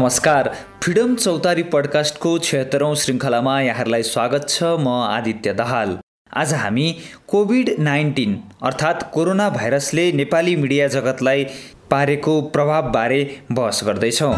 नमस्कार, फ्रिडम चौतारी पडकास्टको 76औं श्रृङ्खलामा यहाँहरूलाई स्वागत छ। म आदित्य दाहाल। आज हामी कोभिड-19 अर्थात् कोरोना भाइरसले नेपाली मिडिया जगतलाई पारेको प्रभावबारे बहस गर्दैछौँ।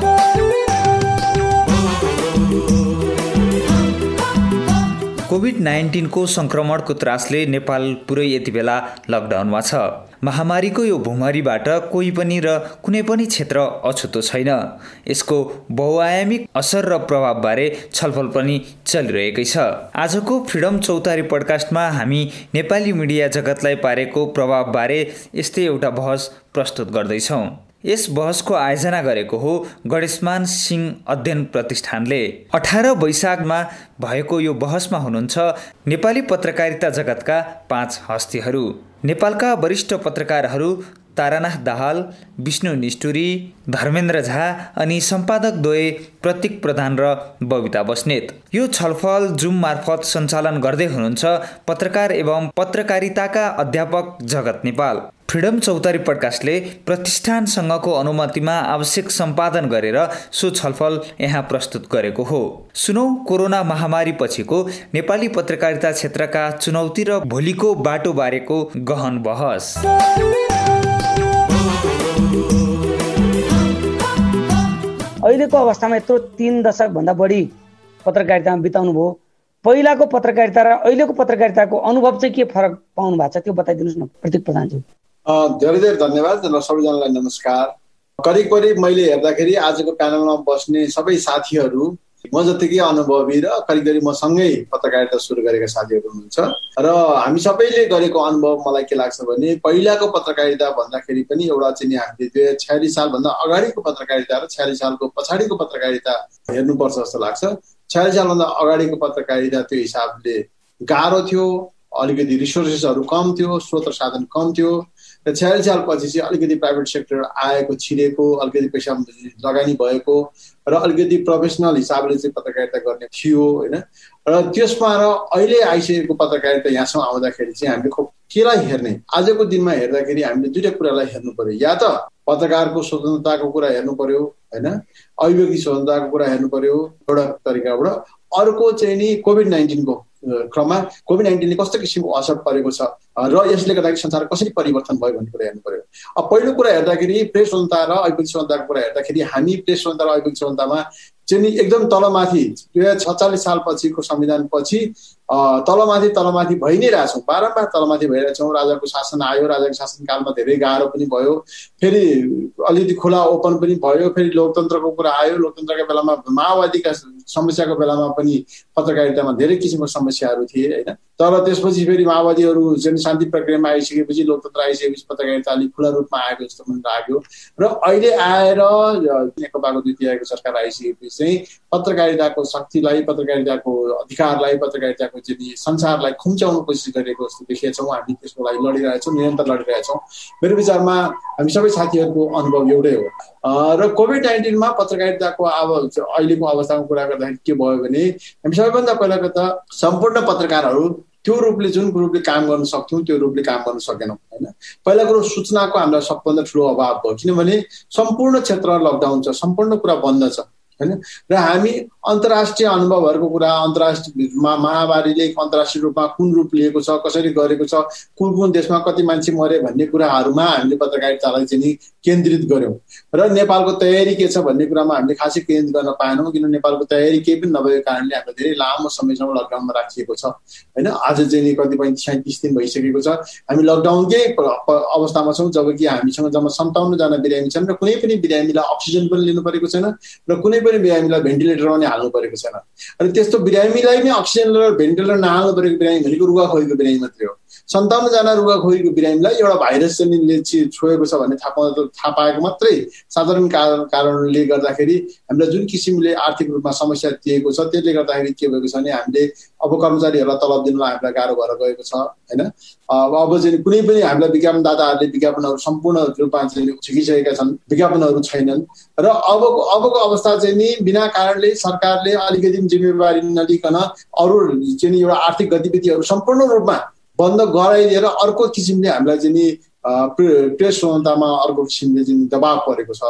कोभिड-19 को संक्रमणको त्रासले नेपाल पुरै यति बेला लकडाउनमा छ। महामारीको यो भुमरीबाट कोही पनि र कुनै पनि क्षेत्र अछुतो छैन। यसको बहुआयामिक असर र प्रभावबारे छलफल पनि चलिरहेकै छ। आजको फ्रिडम चौतारी पडकास्टमा हामी नेपाली मिडिया जगतलाई पारेको प्रभावबारे यस्तै एउटा बहस प्रस्तुत गर्दैछौँ। यस बहसको आयोजना गरेको हो गणेशमान सिंह अध्ययन प्रतिष्ठानले। 18 वैशाखमा भएको यो बहसमा हुनुहुन्छ नेपाली पत्रकारिता जगतका 5 हस्तीहरू। नेपालका वरिष्ठ पत्रकारहरू तारानाथ दाहाल, विष्णु निष्ठुरी, धर्मेन्द्र झा अनि सम्पादक द्वय प्रतीक प्रधान र बबिता बस्नेत। यो छलफल जुम मार्फत सञ्चालन गर्दै हुनुहुन्छ पत्रकार एवं पत्रकारिताका अध्यापक जगत नेपाल। फ्रिडम चौतारी पडकास्टले प्रतिष्ठानसँगको अनुमतिमा आवश्यक सम्पादन गरेर सो छलफल यहाँ प्रस्तुत गरेको हो। सुनौ कोरोना महामारी पछिको नेपाली पत्रकारिता क्षेत्रका चुनौती र भोलिको बाटो बारेको गहन बहस। अहिलेको अवस्थामा यत्रो 3 दशक भन्दा बढी पत्रकारितामा बिताउनु भयो। पहिलाको पत्रकारिता र अहिलेको पत्रकारिताको अनुभव चाहिँ के फरक पाउनु भएको छ त्यो बताइदिनुहोस् न प्रतीक प्रधानजी। धेरै धेरै धन्यवाद र सबैजनालाई नमस्कार। करिब मैले हेर्दाखेरि आजको प्यानलमा बस्ने सबै साथीहरू म जतिकै अनुभवी र करिब मसँगै पत्रकारिता सुरु गरेका साथीहरू हुनुहुन्छ र हामी सबैले गरेको अनुभव मलाई के लाग्छ भने पहिलाको पत्रकारिता भन्दाखेरि पनि एउटा चाहिँ हामीले 2046 सालभन्दा अगाडिको पत्रकारिता र 46 सालको पछाडिको पत्रकारिता हेर्नुपर्छ जस्तो लाग्छ। 46 सालभन्दा अगाडिको पत्रकारिता त्यो हिसाबले गाह्रो थियो, अलिकति रिसोर्सेसहरू कम थियो, स्रोत साधन कम थियो र 46 सालपछि चाहिँ अलिकति प्राइभेट सेक्टर आएको, छिरेको, अलिकति पैसा लगानी भएको र अलिकति प्रोफेसनल हिसाबले चाहिँ पत्रकारिता गर्ने थियो होइन। र त्यसमा र अहिले आइसकेको पत्रकारिता यहाँसम्म आउँदाखेरि चाहिँ हामीले केलाई हेर्ने, आजको दिनमा हेर्दाखेरि हामीले दुईटा कुरालाई हेर्नु पर्यो। या त पत्रकारको स्वतन्त्रताको कुरा हेर्नु पर्यो होइन, अभिव्यक्ति स्वतन्त्रताको कुरा हेर्नु पर्यो एउटा तरिकाबाट। अर्को चाहिँ नि कोभिड-19 को क्रममा कोभिड-19ले कस्तो किसिमको असर परेको छ र यसले गर्दाखेरि संसार कसरी परिवर्तन भयो भन्ने कुरा हेर्नु पर्यो। अब पहिलो कुरा हेर्दाखेरि प्रेस स्वतन्त्रता र अभिव्यक्ति स्वतन्त्रताको कुरा हेर्दाखेरि हामी प्रेस स्वतन्त्रता र अभिव्यक्ति स्वतन्त्रतामा चाहिँ एकदम तलमाथि 2046 सालपछिको संविधान पछि तलमाथि भइ नै रहेछौँ, बारम्बार तलमाथि भइरहेछौँ। राजाको शासन आयो, राजाको शासनकालमा धेरै गाह्रो पनि भयो, फेरि अलिकति खुला ओपन पनि भयो, फेरि लोकतन्त्रको कुरा आयो, लोकतन्त्रका बेलामा माओवादीका समस्याको बेलामा पनि पत्रकारितामा धेरै किसिमको समस्याहरू थिए होइन। तर त्यसपछि फेरि माओवादीहरू जुन शान्ति प्रक्रियामा आइसकेपछि, लोकतन्त्र आइसकेपछि पत्रकारिता अलिक खुला रूपमा आएको जस्तो पनि लाग्यो र अहिले आएर नेकपाको द्वितीयको सरकार आइसकेपछि चाहिँ पत्रकारिताको शक्तिलाई, पत्रकारिताको अधिकारलाई, पत्रकारिताको चाहिँ संसारलाई खुम्चाउनु कोसिस गरेको जस्तो देखेछौँ। हामी त्यसको लागि लडिरहेछौँ, निरन्तर लडिरहेछौँ। मेरो विचारमा हामी सबै साथीहरूको अनुभव एउटै हो। र कोभिड-19 पत्रकारिताको अहिलेको अवस्थाको कुरा गर्दाखेरि के भयो भने हामी सबैभन्दा पहिलाको त सम्पूर्ण पत्रकारहरू त्यो रूपले जुन रूपले काम गर्न सक्थ्यौँ त्यो रूपले काम गर्न सकेनौँ होइन। पहिला कुरो सूचनाको हामीलाई सबभन्दा ठुलो अभाव भयो, किनभने सम्पूर्ण क्षेत्र लकडाउन छ, सम्पूर्ण कुरा बन्द छ होइन। र हामी अन्तर्राष्ट्रिय अनुभवहरूको कुरा, अन्तर्राष्ट्रिय महामारीले अन्तर्राष्ट्रिय रूपमा कुन रूप लिएको छ, कसरी गरेको छ, कुन देशमा कति मान्छे मरे भन्ने कुराहरूमा हामीले पत्रकारितालाई चाहिँ केन्द्रित गर्यौँ र नेपालको तयारी के छ भन्ने कुरामा हामीले खासै केन्द्रित गर्न पाएनौँ, किनभने नेपालको तयारी केही पनि नभएको कारणले हामीलाई धेरै लामो समयसम्म लकडाउनमा राखिएको छ होइन। आज चाहिँ कतिपय 37 दिन भइसकेको छ हामी लकडाउनकै अवस्थामा छौँ, जबकि हामीसँग जम्मा 57 जना बिरामी छन् र कुनै पनि बिरामीलाई अक्सिजन पनि लिनु परेको छैन र कुनै पनि बिरामीलाई भेन्टिलेटरमा पनि हाल्नु परेको छैन। अनि त्यस्तो बिरामीलाई नै अक्सिजन र भेन्टिलेटर नहाल्नु परेको बिरामी भनेको रुगाखोरीको बिरामी मात्रै हो। 57 जना रुगाखोरीको बिरामीलाई एउटा भाइरस चाहिँ छोएको छ भन्ने थाहा पाएको मात्रै साधारण कारणले गर्दाखेरि हामीलाई जुन किसिमले आर्थिक रूपमा समस्या दिएको छ त्यसले गर्दाखेरि के भएको छ भने हामीले अब कर्मचारीहरूलाई तलब दिनुमा हामीलाई गाह्रो भएर गएको छ होइन। अब चाहिँ कुनै पनि हामीलाई विज्ञापनदाताहरूले विज्ञापनहरू सम्पूर्ण रूपमा चाहिँ झिकिसकेका छन्, विज्ञापनहरू छैनन् र अबको अवस्था चाहिँ नि बिना कारणले सरकारले अलिकति जिम्मेवारी नलिकन अरू चाहिँ एउटा आर्थिक गतिविधिहरू सम्पूर्ण रूपमा बन्द गराइदिएर अर्को किसिमले हामीलाई चाहिँ प्रेस स्वतन्त्रतामा अर्को किसिमले चाहिँ दबाव परेको छ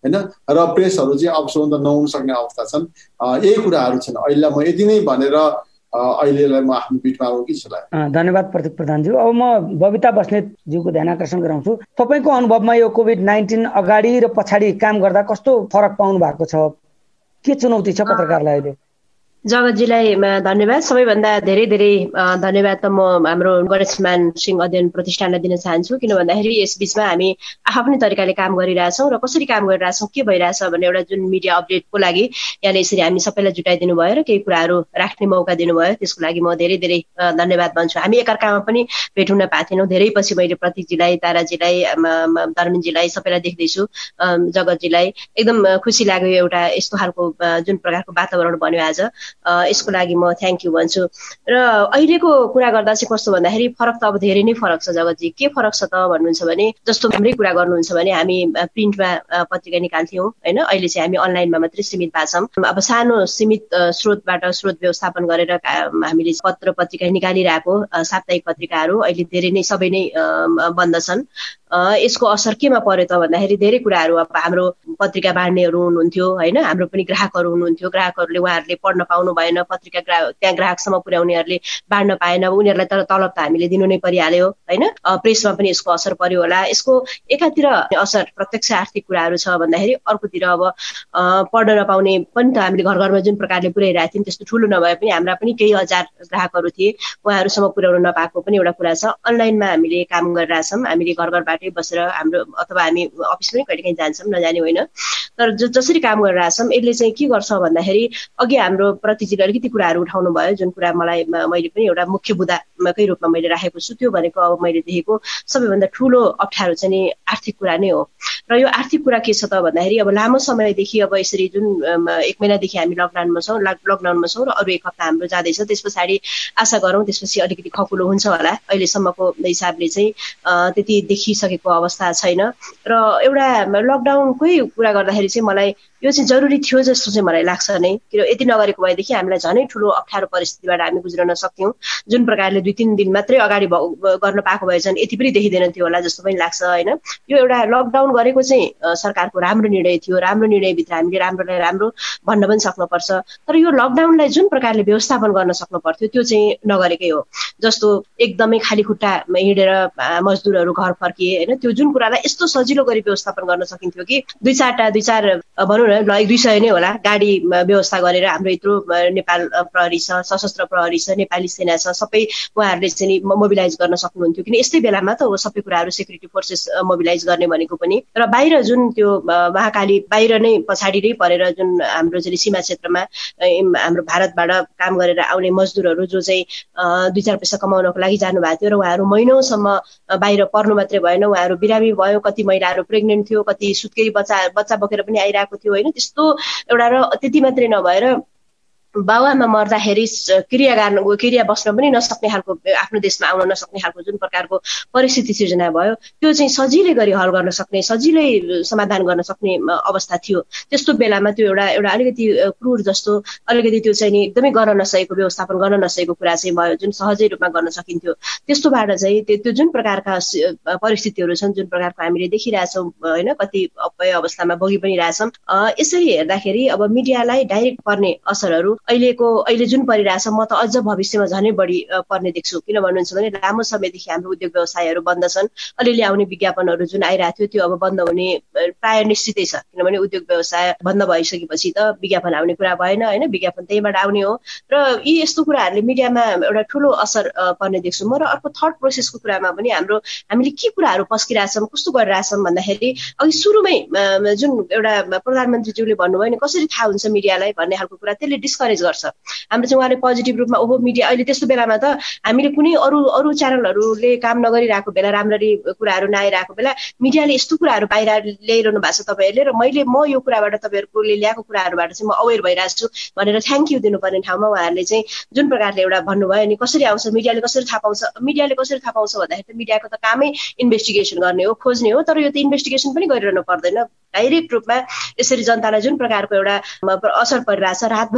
होइन र प्रेसहरू चाहिँ अबसम्म त नहुन सक्ने अवस्था छन्। यही कुराहरू छन्। अहिले म यति नै भनेर अहिलेलाई म आफ्नो बिटमा आउँ कि जस्तो लाग्यो। धन्यवाद प्रतीक प्रधानज्यू। अब म बबिता बस्नेतज्यूको ध्यान आकर्षण गराउँछु। तपाईँको अनुभवमा यो कोभिड-19 अगाडि र पछाडि काम गर्दा कस्तो फरक पाउनु भएको छ? के चुनौती छ पत्रकारलाई अहिले? जगतजीलाई धन्यवाद। सबैभन्दा धेरै धन्यवाद त म हाम्रो गणेशमान सिंह अध्ययन प्रतिष्ठानलाई दिन चाहन्छु। किन भन्दाखेरि यस बीचमा हामी आफ्नै तरिकाले काम गरिरहेछौँ र कसरी काम गरिरहेछौँ, के भइरहेछ भन्ने एउटा जुन मिडिया अपडेटको लागि यहाँले यसरी हामी सबैलाई जुटाइदिनु भयो र केही कुराहरू राख्ने मौका दिनुभयो, त्यसको लागि म धेरै धन्यवाद भन्छु। हामी एकअर्कामा पनि भेट हुन पाएको थिएनौँ। धेरै पछि मैले प्रतीकजीलाई, ताराजीलाई, धर्मेनजीलाई सबैलाई देख्दैछु, जगतजीलाई एकदम खुसी लाग्यो। एउटा यस्तो खालको जुन प्रकारको वातावरण बन्यो आज, यसको लागि म थ्याङ्क यू भन्छु। र अहिलेको कुरा गर्दा चाहिँ कस्तो भन्दाखेरि फरक त अब धेरै नै फरक छ जगतजी। के फरक छ त भन्नुहुन्छ भने, जस्तो हाम्रै कुरा गर्नुहुन्छ भने हामी प्रिन्टमा पत्रिका निकाल्थ्यौँ होइन, अहिले चाहिँ हामी अनलाइनमा मात्रै सीमित भएको छौँ। अब सानो सीमित स्रोतबाट स्रोत व्यवस्थापन गरेर हामीले पत्र पत्रिका निकालिरहेको साप्ताहिक पत्रिकाहरू अहिले धेरै नै सबै नै बन्द छन्। यसको असर केमा पर्यो त भन्दाखेरि धेरै कुराहरू, अब हाम्रो पत्रिका बाँड्नेहरू हुनुहुन्थ्यो होइन, हाम्रो पनि ग्राहकहरू हुनुहुन्थ्यो, ग्राहकहरूले उहाँहरूले पढ्न पाउनु भएन, पत्रिका त्यहाँ ग्राहकसम्म पुर्याउनेहरूले बाँड्न पाएन, उनीहरूलाई तर तलब त हामीले दिनु नै परिहाल्यो होइन। प्रेसमा पनि यसको असर पर्यो होला। यसको एकातिर असर प्रत्यक्ष आर्थिक कुराहरू छ भन्दाखेरि अर्कोतिर अब पढ्न नपाउने पनि त हामीले घर घरमा जुन प्रकारले पुर्याइरहेको थियौँ त्यस्तो ठुलो नभए पनि हाम्रा पनि केही हजार ग्राहकहरू थिए, उहाँहरूसम्म पुर्याउन नपाएको पनि एउटा कुरा छ। अनलाइनमा हामीले काम गरिरहेछौँ, हामीले घर घरबाटै बसेर हाम्रो, अथवा हामी अफिस पनि कहिलेकाहीँ जान्छौँ, नजाने होइन, तर जसरी काम गरिरहेछौँ यसले चाहिँ के गर्छ भन्दाखेरि, अघि हाम्रो प्रतीकजीले अलिकति कुराहरू उठाउनु भयो, जुन कुरा मैले पनि एउटा मुख्य मुद्दाकै रूपमा मैले राखेको छु। त्यो भनेको अब मैले देखेको सबैभन्दा ठुलो अप्ठ्यारो चाहिँ नि आर्थिक कुरा नै हो। र यो आर्थिक कुरा के छ त भन्दाखेरि, अब लामो समयदेखि अब यसरी जुन 1 महिनादेखि हामी लकडाउनमा छौँ र अरू 1 हप्ता हाम्रो जाँदैछ, त्यस पछाडि आशा गरौँ त्यसपछि अलिकति खकुलो हुन्छ होला। अहिलेसम्मको हिसाबले चाहिँ त्यति देखिसकेको अवस्था छैन। र एउटा लकडाउनकै कुरा गर्दाखेरि चाहिँ मलाई यो चाहिँ जरुरी थियो जस्तो चाहिँ मलाई लाग्छ नै। किन यति नगरेको भएदेखि हामीलाई झनै ठुलो अप्ठ्यारो परिस्थितिबाट हामी गुज्रन सक्थ्यौँ। जुन प्रकारले 2-3 दिन मात्रै अगाडि गर्न पाएको भए झन् यति पनि देखिँदैन थियो होला जस्तो पनि लाग्छ होइन। यो एउटा लकडाउन गरेको चाहिँ सरकारको राम्रो निर्णय थियो। राम्रो निर्णयभित्र हामीले राम्रोलाई राम्रो भन्न पनि सक्नुपर्छ। तर यो लकडाउनलाई जुन प्रकारले व्यवस्थापन गर्न सक्नु पर्थ्यो त्यो चाहिँ नगरेकै हो। जस्तो एकदमै खाली खुट्टा हिँडेर मजदुरहरू घर फर्किए होइन, त्यो जुन कुरालाई यस्तो सजिलो गरी व्यवस्थापन गर्न सकिन्थ्यो कि 2-4 भनौँ न, 100 नै होला गाडी व्यवस्था गरेर, हाम्रो यत्रो नेपाल प्रहरी छ, सशस्त्र प्रहरी छ, नेपाली सेना छ, सबै उहाँहरूले चाहिँ मोबिलाइज गर्न सक्नुहुन्थ्यो। किन यस्तै बेलामा त हो सबै कुराहरू सेक्युरिटी फोर्सेस मोबिलाइज गर्ने भनेको पनि। र बाहिर जुन त्यो महाकाली बाहिर नै पछाडि नै परेर जुन हाम्रो चाहिँ सीमा क्षेत्रमा हाम्रो भारतबाट काम गरेर आउने मजदुरहरू जो चाहिँ 2-4 पैसा कमाउनको लागि जानुभएको थियो र उहाँहरू महिनौसम्म बाहिर पर्नु मात्रै भएन, उहाँहरू बिरामी भयो, कति महिलाहरू प्रेग्नेन्ट थियो, कति सुत्केरी बच्चा बोकेर पनि आइरहेको थियो होइन। त्यस्तो एउटा, र त्यति मात्रै नभएर बाबुआमा मर्दाखेरि क्रिया बस्न पनि नसक्ने खालको, आफ्नो देशमा आउन नसक्ने खालको जुन प्रकारको परिस्थिति सिर्जना भयो, त्यो चाहिँ सजिलै गरी हल गर्न सक्ने, सजिलै समाधान गर्न सक्ने अवस्था थियो। त्यस्तो बेलामा त्यो एउटा अलिकति क्रूर जस्तो, अलिकति त्यो चाहिँ नि एकदमै गर्न नसकेको, व्यवस्थापन गर्न नसकेको कुरा चाहिँ भयो, जुन सहजै रूपमा गर्न सकिन्थ्यो। त्यस्तोबाट चाहिँ त्यो जुन प्रकारका परिस्थितिहरू छन्, जुन प्रकारको हामीले देखिरहेछौँ होइन, कति अपय अवस्थामा भोगी पनि रहेछौँ। यसरी हेर्दाखेरि अब मिडियालाई डाइरेक्ट पर्ने असरहरू अहिले जुन परिरहेछ, म त अझ भविष्यमा झनै बढी पर्ने देख्छु। किन भन्नुहुन्छ भने लामो समयदेखि हाम्रो उद्योग व्यवसायहरू बन्द छन्। अलिअलि आउने विज्ञापनहरू जुन आइरहेको थियो त्यो अब बन्द हुने प्राय निश्चितै छ। किनभने उद्योग व्यवसाय बन्द भइसकेपछि त विज्ञापन आउने कुरा भएन होइन, विज्ञापन त्यहीबाट आउने हो। र यी यस्तो कुराहरूले मिडियामा एउटा ठुलो असर पर्ने देख्छु म। र अर्को थर्ड प्रोसेसको कुरामा पनि हामीले के कुराहरू पस्किरहेछौँ, कस्तो गरिरहेछौँ भन्दाखेरि, अघि सुरुमै जुन एउटा प्रधानमन्त्रीज्यूले भन्नुभयो नि कसरी थाहा हुन्छ मिडियालाई भन्ने खालको कुरा, त्यसले डिस्करेज गर्छ हाम्रो चाहिँ। उहाँले पोजिटिभ रूपमा ओहो मिडिया अहिले त्यस्तो बेलामा त हामीले कुनै अरू च्यानलहरूले काम नगरिरहेको बेला, राम्ररी कुराहरू नआइरहेको बेला मिडियाले यस्तो कुराहरू बाहिर ल्याइरहनु भएको छ तपाईँहरूले, र म यो कुराबाट तपाईँहरूले ल्याएको कुराहरूबाट चाहिँ म अवेर भइरहेको छु भनेर थ्याङ्क यू दिनुपर्ने ठाउँमा उहाँहरूले चाहिँ जुन प्रकारले एउटा भन्नुभयो नि, कसरी आउँछ मिडियाले, कसरी थाहा पाउँछ भन्दाखेरि त मिडियाको त कामै इन्भेस्टिगेसन गर्ने हो, खोज्ने हो। तर यो त इन्भेस्टिगेसन पनि गरिरहनु पर्दैन, डाइरेक्ट रूपमा यसरी जनतालाई जुन प्रकारको एउटा असर परिरहेछ, रातभरि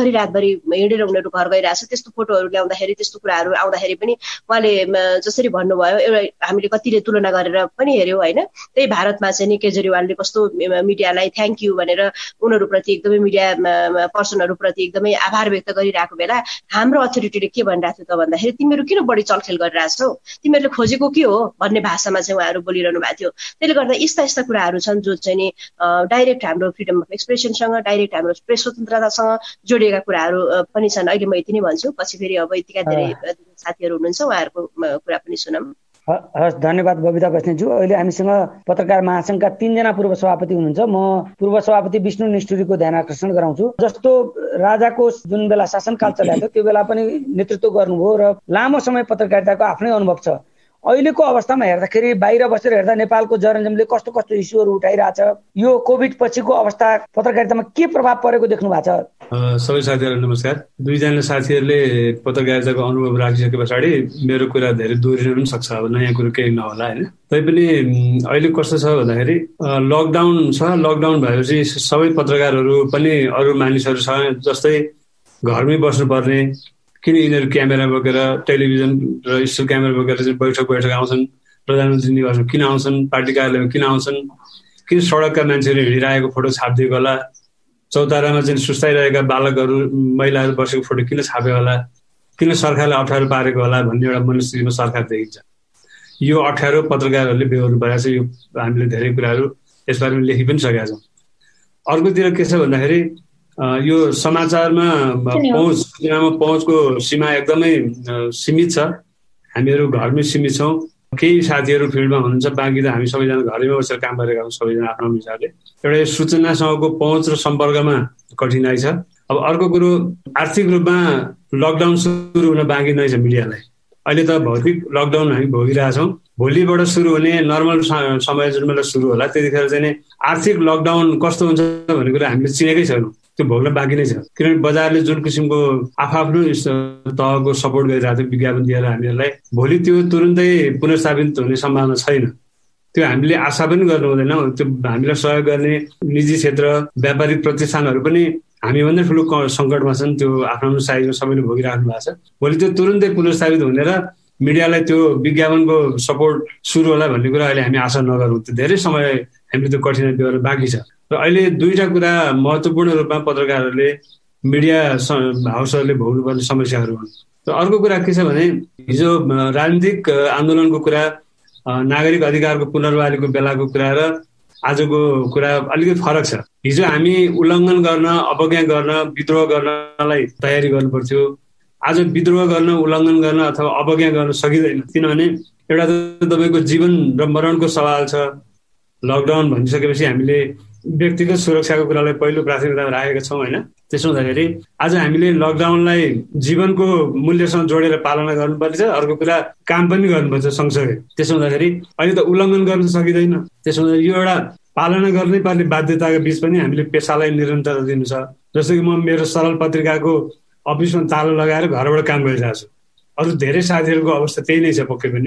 भरि हिँडेर उनीहरू घर गइरहेछ त्यस्तो फोटोहरू ल्याउँदाखेरि त्यस्तो कुराहरू आउँदाखेरि पनि उहाँले जसरी भन्नुभयो एउटा हामीले कतिले तुलना गरेर पनि हेऱ्यौँ होइन। त्यही भारतमा चाहिँ नि केजरीवालले कस्तो मिडियालाई थ्याङ्क यू भनेर उनीहरूप्रति एकदमै मिडिया पर्सनहरूप्रति एकदमै आभार व्यक्त गरिरहेको बेला हाम्रो अथोरिटीले के भनिरहेको थियो त भन्दाखेरि तिमीहरू किन बढी चलखेल गरिरहेछौ, तिमीहरूले खोजेको के हो भन्ने भाषामा चाहिँ उहाँहरू बोलिरहनु भएको थियो। त्यसले गर्दा यस्ता यस्ता कुराहरू छन् जो चाहिँ नि डाइरेक्ट हाम्रो फ्रिडम अफ एक्सप्रेसनसँग डाइरेक्ट हाम्रो प्रेस स्वतन्त्रतासँग जोडिएका कुराहरू पनि छन्। अहिले म यति नै भन्छु, पछि फेरि अब यतिका धेरै साथीहरू हुनुहुन्छ उहाँहरूको कुरा पनि सुनौँ। हस्, धन्यवाद बबिता बस्नेतज्यू। अहिले हामीसँग पत्रकार महासङ्घका 3 जना पूर्व सभापति हुनुहुन्छ। म पूर्व सभापति विष्णु निष्ठुरीको ध्यान आकर्षण गराउँछु। जस्तो राजाको जुन बेला शासनकाल चलेको थियो त्यो बेला पनि नेतृत्व गर्नुभयो र लामो समय पत्रकारिताको आफ्नै अनुभव छ। अहिलेको अवस्थामा हेर्दाखेरि बाहिर बसेर हेर्दा नेपालको जर्नलिजमले कस्तो कस्तो इस्युहरू उठाइरहेछ, यो कोभिड पछिको अवस्था पत्रकारितामा के प्रभाव परेको देख्नु भएको छ? सबै साथीहरूलाई नमस्कार। दुईजना साथीहरूले पत्रकारिताको अनुभव राखिसके पछाडि मेरो कुरा धेरै दोहोरिन पनि सक्छ, अब नयाँ कुरो केही नहोला होइन। तैपनि अहिले कस्तो छ भन्दाखेरि लकडाउन छ, लकडाउन भएपछि सबै पत्रकारहरू पनि अरू मानिसहरूसँग जस्तै घरमै बस्नुपर्ने, किन यिनीहरू क्यामेरा बोकेर टेलिभिजन र स्टिल क्यामेरा बोकेर चाहिँ बैठक आउँछन्, प्रधानमन्त्री निवासमा किन आउँछन्, पार्टी कार्यालयमा किन आउँछन्, किन सडकका मान्छेहरू हिँडिरहेको फोटो छापिदिएको होला, चौतारामा चाहिँ सुस्ताइरहेका बालकहरू महिलाहरू बसेको फोटो किन छाप्यो होला, किन सरकारले अप्ठ्यारो पारेको होला भन्ने एउटा मनस्थितिमा सरकार देखिन्छ। यो अप्ठ्यारो पत्रकारहरूले बेहोर्नु परेको छ। यो हामीले धेरै कुराहरू यसबारेमा लेखि पनि सकेका छौँ। अर्कोतिर के छ भन्दाखेरि यो समाचारमा पहुँचको सीमा एकदमै सीमित छ। हामीहरू घरमै सीमित छौँ, केही साथीहरू फिल्डमा हुनुहुन्छ, बाँकी त हामी सबैजना घरैमा बसेर काम गरेका हौँ सबैजना आफ्नो हिसाबले। एउटा यो सूचनासँगको पहुँच र सम्पर्कमा कठिनाइ छ। अब अर्को कुरो, आर्थिक रूपमा लकडाउन सुरु हुन बाँकी नै छ मिडियालाई। अहिले त भौतिक लकडाउन हामी भोगिरहेछौँ। भोलिबाट सुरु हुने नर्मल समय जुन बेला सुरु होला त्यतिखेर चाहिँ आर्थिक लकडाउन कस्तो हुन्छ भन्ने कुरा हामीले चिनेकै छैनौँ, त्यो भोग्न बाँकी नै छ। किनभने बजारले जुन किसिमको आफ्नो तहको सपोर्ट गरिरहेको थियो विज्ञापन दिएर हामीहरूलाई, भोलि त्यो तुरुन्तै पुनर्स्थापित हुने सम्भावना छैन। त्यो हामीले आशा पनि गर्नु हुँदैन। त्यो हामीलाई सहयोग गर्ने निजी क्षेत्र, व्यापारिक प्रतिष्ठानहरू पनि हामीभन्दा ठुलो सङ्कटमा छन्। त्यो आफ्नो साइजमा सबैले भोगिराख्नु भएको छ। भोलि त्यो तुरुन्तै पुनर्स्थापित हुने र मिडियालाई त्यो विज्ञापनको सपोर्ट सुरु होला भन्ने कुरा अहिले हामी आशा नगरौँ। त्यो धेरै समय हामीले त्यो कठिनाइ बेहोर्न बाँकी छ। र अहिले दुईटा कुरा महत्त्वपूर्ण रूपमा पत्रकारहरूले, मिडिया हाउसहरूले भोग्नुपर्ने समस्याहरू हुन्। र अर्को कुरा के छ भने हिजो राजनीतिक आन्दोलनको कुरा, नागरिक अधिकारको पुनर्बहालीको बेलाको कुरा र आजको कुरा अलिकति फरक छ। हिजो हामी उल्लङ्घन गर्न, अवज्ञा गर्न, विद्रोह गर्नलाई तयारी गर्नुपर्थ्यो। आज विद्रोह गर्न, उल्लङ्घन गर्न अथवा अवज्ञा गर्न सकिँदैन। किनभने एउटा त तपाईँको जीवन र मरणको सवाल छ। लकडाउन भनिसकेपछि हामीले व्यक्तिगत सुरक्षाको कुरालाई पहिलो प्राथमिकतामा राखेका छौँ होइन। त्यसो हुँदाखेरि आज हामीले लकडाउनलाई जीवनको मूल्यसँग जोडेर पालना गर्नुपर्छ। अर्को कुरा काम पनि गर्नुपर्छ सँगसँगै। त्यसो हुँदाखेरि अहिले त उल्लङ्घन गर्न सकिँदैन। त्यसो हुँदा यो एउटा पालना गर्नै पर्ने बाध्यताको बिच पनि हामीले पेसालाई निरन्तरता दिनु छ। जस्तो कि म मेरो सरल पत्रिकाको अफिसमा ताला लगाएर घरबाट काम गरिरहेको छु। अरू धेरै साथीहरूको अवस्था त्यही नै छ पक्कै पनि।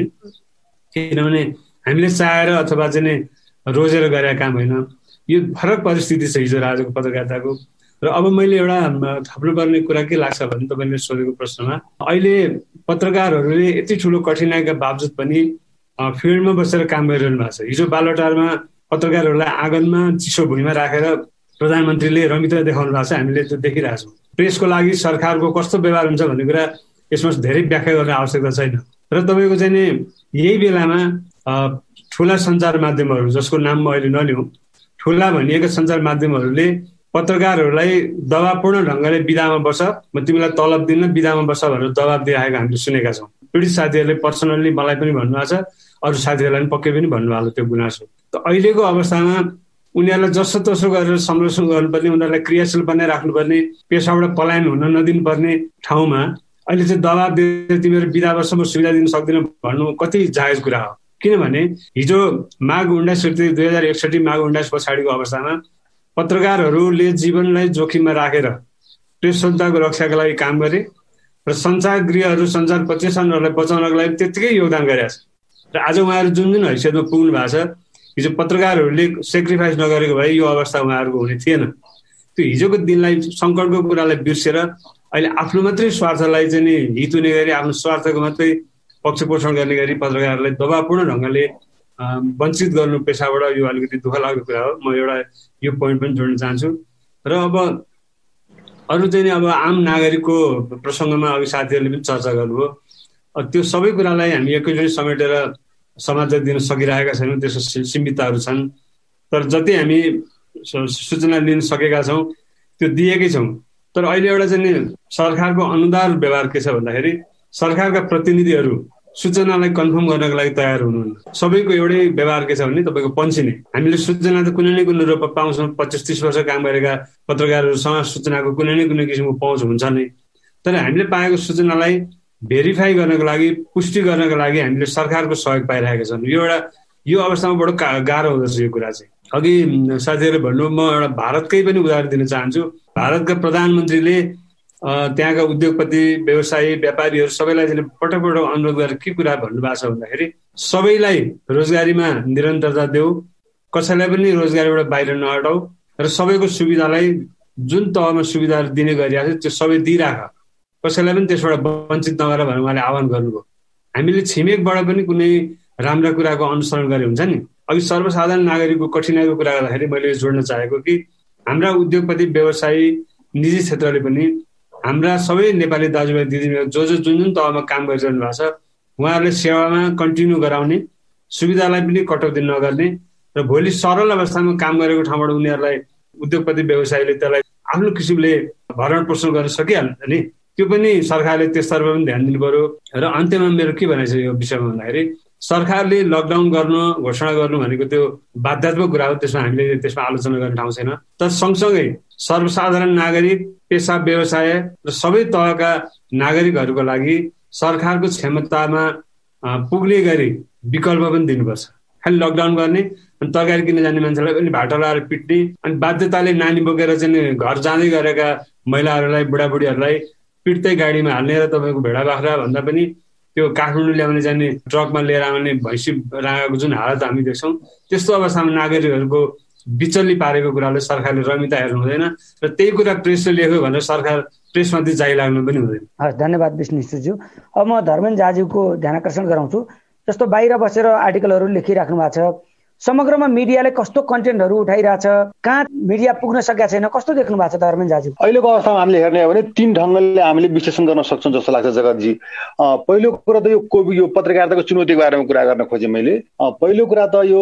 किनभने हामीले चाहेर अथवा चाहिँ रोजेर गरेका काम होइन। यो फरक परिस्थिति छ हिजो आजको पत्रकारिताको। र अब मैले एउटा थप्नुपर्ने कुरा के लाग्छ भने तपाईँले सोधेको प्रश्नमा, अहिले पत्रकारहरूले यति ठुलो कठिनाइका बावजुद पनि फिल्डमा बसेर काम गरिरहनु भएको छ। हिजो बालुवाटारमा पत्रकारहरूलाई आँगनमा चिसो भुइँमा राखेर प्रधानमन्त्रीले रमिता देखाउनु भएको छ। हामीले त्यो देखिरहेछौँ। प्रेसको लागि सरकारको कस्तो व्यवहार हुन्छ भन्ने कुरा यसमा धेरै व्याख्या गर्ने आवश्यकता छैन। र तपाईँको चाहिँ यही बेलामा ठुला सञ्चार माध्यमहरू, जसको नाम म अहिले नलिउँ, ठुला भनिएका सञ्चार माध्यमहरूले पत्रकारहरूलाई दबावपूर्ण ढङ्गले बिदामा बस, म तिमीलाई तलब दिन बिदामा बस भनेर दबाब दिइरहेको हामीले सुनेका छौँ। पीडित साथीहरूले पर्सनल्ली मलाई पनि भन्नुभएको छ, अरू साथीहरूलाई पनि पक्कै पनि भन्नुभएको त्यो गुनासो। त अहिलेको अवस्थामा उनीहरूलाई जसो तसो गरेर संरक्षण गर्नुपर्ने, उनीहरूलाई क्रियाशील बनाइ राख्नुपर्ने, पेसाबाट पलायन हुन नदिनुपर्ने ठाउँमा अहिले चाहिँ दबाब दिएर तिमीहरू बिदा वर्ष म सुविधा दिन सक्दिनँ भन्नु कति जायज कुरा हो। किनभने हिजो माघ 2061 माघ 19 पछाडिको अवस्थामा पत्रकारहरूले जीवनलाई जोखिममा राखेर प्रेस स्वतन्त्रताको रक्षाका लागि काम गरे र सञ्चार गृहहरू, सञ्चार प्रतिष्ठानहरूलाई बचाउनको लागि त्यत्तिकै योगदान गरेका छ। र आज उहाँहरू जुन जुन हैसियतमा पुग्नु भएको छ, हिजो पत्रकारहरूले सेक्रिफाइस नगरेको भए यो अवस्था उहाँहरूको हुने थिएन। त्यो हिजोको दिनलाई, सङ्कटको कुरालाई बिर्सेर अहिले आफ्नो मात्रै स्वार्थलाई चाहिँ नि हित हुने गरी आफ्नो स्वार्थको मात्रै पक्ष पोषण गर्ने गरी पत्रकारहरूलाई दबावपूर्ण ढङ्गले वञ्चित गर्नु पेसाबाट यो अलिकति दुःख लाग्दो कुरा हो। म एउटा यो पोइन्ट पनि जोड्न चाहन्छु। र अब अरू चाहिँ नि अब आम नागरिकको प्रसङ्गमा अघि साथीहरूले पनि चर्चा गर्नुभयो। त्यो सबै कुरालाई हामी एकैचोटि समेटेर समाजलाई दिन सकिरहेका छैनौँ, त्यसको सीमितताहरू छन्। तर जति हामी सूचना लिन सकेका छौँ त्यो दिएकै छौँ। तर अहिले एउटा चाहिँ नि सरकारको अनुदार व्यवहार के छ भन्दाखेरि सरकारका प्रतिनिधिहरू सूचनालाई कन्फर्म गर्नको लागि तयार हुनुहुन्न। सबैको एउटै व्यवहार के छ भने तपाईँको पन्छिने। हामीले सूचना त कुनै न कुनै रूपमा पाउँछौँ। 25-30 वर्ष काम गरेका पत्रकारहरूसँग सूचनाको कुनै न कुनै किसिमको पहुँच हुन्छ नै। तर हामीले पाएको सूचनालाई भेरिफाई गर्नको लागि, पुष्टि गर्नको लागि हामीले सरकारको सहयोग पाइरहेका छौँ। यो अवस्थामा बडो गाह्रो हुँदछ यो कुरा चाहिँ। अघि साथीहरूले भन्नु, म एउटा भारतकै पनि उदाहरण दिन चाहन्छु। भारतका प्रधानमन्त्रीले त्यहाँका उद्योगपति, व्यवसायी, व्यापारीहरू सबैलाई पटक पटक अनुरोध गरेर के कुरा भन्नुभएको छ भन्दाखेरि सबैलाई रोजगारीमा निरन्तरता देऊ, कसैलाई पनि रोजगारीबाट बाहिर नहटाऊ र सबैको सुविधालाई जुन तहमा सुविधाहरू दिने गरिरहेको छ त्यो सबै दिइराख, कसैलाई पनि त्यसबाट वञ्चित नगर भनेर उहाँले आह्वान गर्नुभयो। हामीले छिमेकबाट पनि कुनै राम्रा कुराको अनुसरण गरे हुन्छ नि। अघि सर्वसाधारण नागरिकको कठिनाइको कुरा गर्दाखेरि मैले जोड्न चाहेको कि हाम्रा उद्योगपति, व्यवसायी, निजी क्षेत्रले पनि हाम्रा सबै नेपाली दाजुभाइ दिदीबहिनी जुन तहमा काम गरिरहनु भएको छ उहाँहरूले सेवामा कन्टिन्यू गराउने, सुविधालाई पनि कटौती नगर्ने र भोलि सरल अवस्थामा काम गरेको ठाउँबाट उनीहरूलाई उद्योगपति, व्यवसायीले त्यसलाई आफ्नो किसिमले भरण पोषण गर्न सकिहाल्छ नि। त्यो पनि सरकारले त्यसतर्फ पनि ध्यान दिनु पर्यो। र अन्त्यमा मेरो के भनाइ छ यो विषयमा भन्दाखेरि सरकारले लकडाउन गर्नु, घोषणा गर्नु भनेको त्यो बाध्यात्मक कुरा हो, त्यसमा हामीले त्यसमा आलोचना गर्ने ठाउँ छैन। तर सँगसँगै सर्वसाधारण नागरिक, पेसा, व्यवसाय र सबै तहका नागरिकहरूको लागि सरकारको क्षमतामा पुग्ने गरी विकल्प पनि दिनुपर्छ। खालि लकडाउन गर्ने अनि तरकारी किन्न जाने मान्छेलाई पनि भाटा लगाएर पिट्ने अनि बाध्यताले नानी बोकेर चाहिँ घर जाँदै गरेका महिलाहरूलाई, बुढाबुढीहरूलाई पिट्दै गाडीमा हाल्ने र तपाईँको भेडा बाख्रा भन्दा पनि त्यो काठमाडौँ ल्याउने जाने ट्रकमा लिएर आउने भैँसी राखेको जुन हालत हामी देख्छौँ, त्यस्तो अवस्थामा नागरिकहरूको बिचल्ली पारेको कुराले सरकारले रमिता हेर्नु हुँदैन र त्यही कुरा प्रेसले लेख्यो भनेर सरकार प्रेसमाथि जाइ लाग्नु पनि हुँदैन। हस्, धन्यवाद विष्णुज्यू। अब म धर्मेन्द्र जाज्यूको ध्यान आकर्षण गराउँछु। जस्तो बाहिर बसेर आर्टिकलहरू लेखिराख्नु भएको छ, समग्रमा मिडियाले कस्तो कन्टेन्टहरू उठाइरहेछ, कहाँ मिडिया पुग्न सकेका छैन, कस्तो देख्नु भएको छ धर्मेन्द्र जाज्यू? अहिलेको अवस्थामा हामीले हेर्ने हो भने 3 ढङ्गले हामीले विश्लेषण गर्न सक्छौँ जस्तो लाग्छ जगतजी। पहिलो कुरा त यो पत्रकारिताको चुनौतीको बारेमा कुरा गर्न खोजेँ मैले। पहिलो कुरा त यो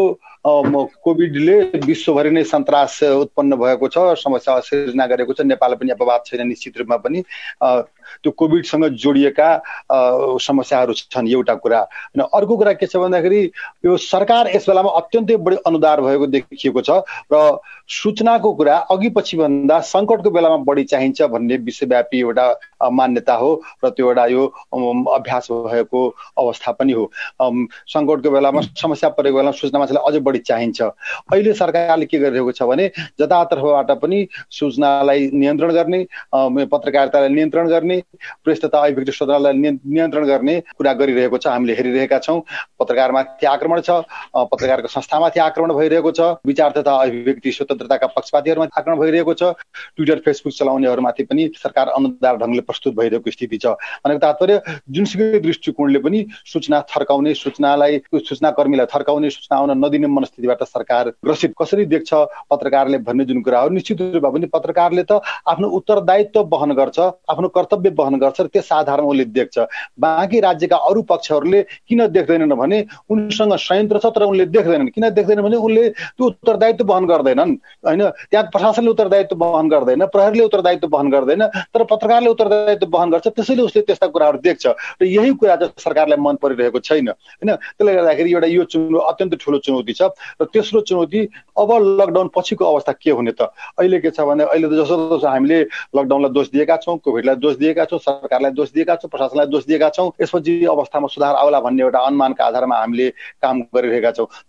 कोभिडले विश्वभरि नै सन्तास उत्पन्न भएको छ, समस्या सिर्जना गरेको छ। नेपाल पनि अपवाद छैन निश्चित रूपमा पनि। त्यो कोभिडसँग जोडिएका समस्याहरू छन् एउटा कुरा। अनि अर्को कुरा के छ भन्दाखेरि यो सरकार यस बेलामा अत्यन्तै बढी अनुदार भएको देखिएको छ र सूचनाको कुरा अघि पछि भन्दा सङ्कटको बेलामा बढी चाहिन्छ भन्ने विश्वव्यापी एउटा मान्यता हो र त्यो एउटा यो अभ्यास भएको अवस्था पनि हो। सङ्कटको बेलामा, समस्या परेको बेलामा सूचना मान्छेलाई अझै बढी चाहिन्छ। अहिले सरकारले के गरिरहेको छ भने जतातर्फबाट पनि सूचनालाई नियन्त्रण गर्ने, पत्रकारितालाई नियन्त्रण गर्ने, प्रेस तथा अभिव्यक्ति स्वतन्त्रतालाई नियन्त्रण गर्ने कुरा गरिरहेको छ। हामीले हेरिरहेका छौँ। पत्रकारमाथि आक्रमण छ, पत्रकारको संस्थामाथि आक्रमण भइरहेको छ, विचार तथा अभिव्यक्ति स्वतन्त्रताका पक्षपातीहरूमाथि आक्रमण भइरहेको छ, ट्विटर फेसबुक चलाउनेहरूमाथि पनि सरकार अनुदार ढङ्गले प्रस्तुत भइरहेको स्थिति छ। भनेको तात्पर्य जुनसुकै दृष्टिकोणले पनि सूचना थर्काउने, सूचनाकर्मीलाई थर्काउने, सूचना आउन नदिने मनस्थितिबाट सरकार ग्रसित कसरी देख्छ पत्रकारले भन्ने जुन कुरा हो, निश्चित रूपमा पनि पत्रकारले त आफ्नो उत्तरदायित्व वहन गर्छ, आफ्नो कर्तव्य वहन गर्छ र त्यस आधारमा उसले देख्छ। बाँकी राज्यका अरू पक्षहरूले किन देख्दैनन् भने उनीसँग संयन्त्र छ तर उनले देख्दैनन्। किन देख्दैनन् भने उनले त्यो उत्तरदायित्व वहन गर्दैनन् होइन। त्यहाँ प्रशासनले उत्तरदायित्व वहन गर्दैन, प्रहरीले उत्तरदायित्व वहन गर्दैन, तर पत्रकारले उत्तरदायित्व वहन गर्छ। त्यसैले उसले त्यस्ता कुराहरू देख्छ र यही कुरा चाहिँ सरकारलाई मन परिरहेको छैन होइन। त्यसले गर्दाखेरि एउटा यो अत्यन्त ठुलो चुनौती छ। र तेस्रो चुनौती अब लकडाउन पछिको अवस्था के हुने त? अहिले के छ भने अहिले त जसो हामीले लकडाउनलाई दोष दिएका छौँ, कोभिडलाई दोष दिएका छौँ, सरकारलाई दोष दिएका छौँ, प्रशासनलाई दोष दिएका छौँ। यसपछि अवस्थामा सुधार आउला भन्ने एउटा अनुमानका आधारमा हामीले काम गरिरहेका छौँ। तर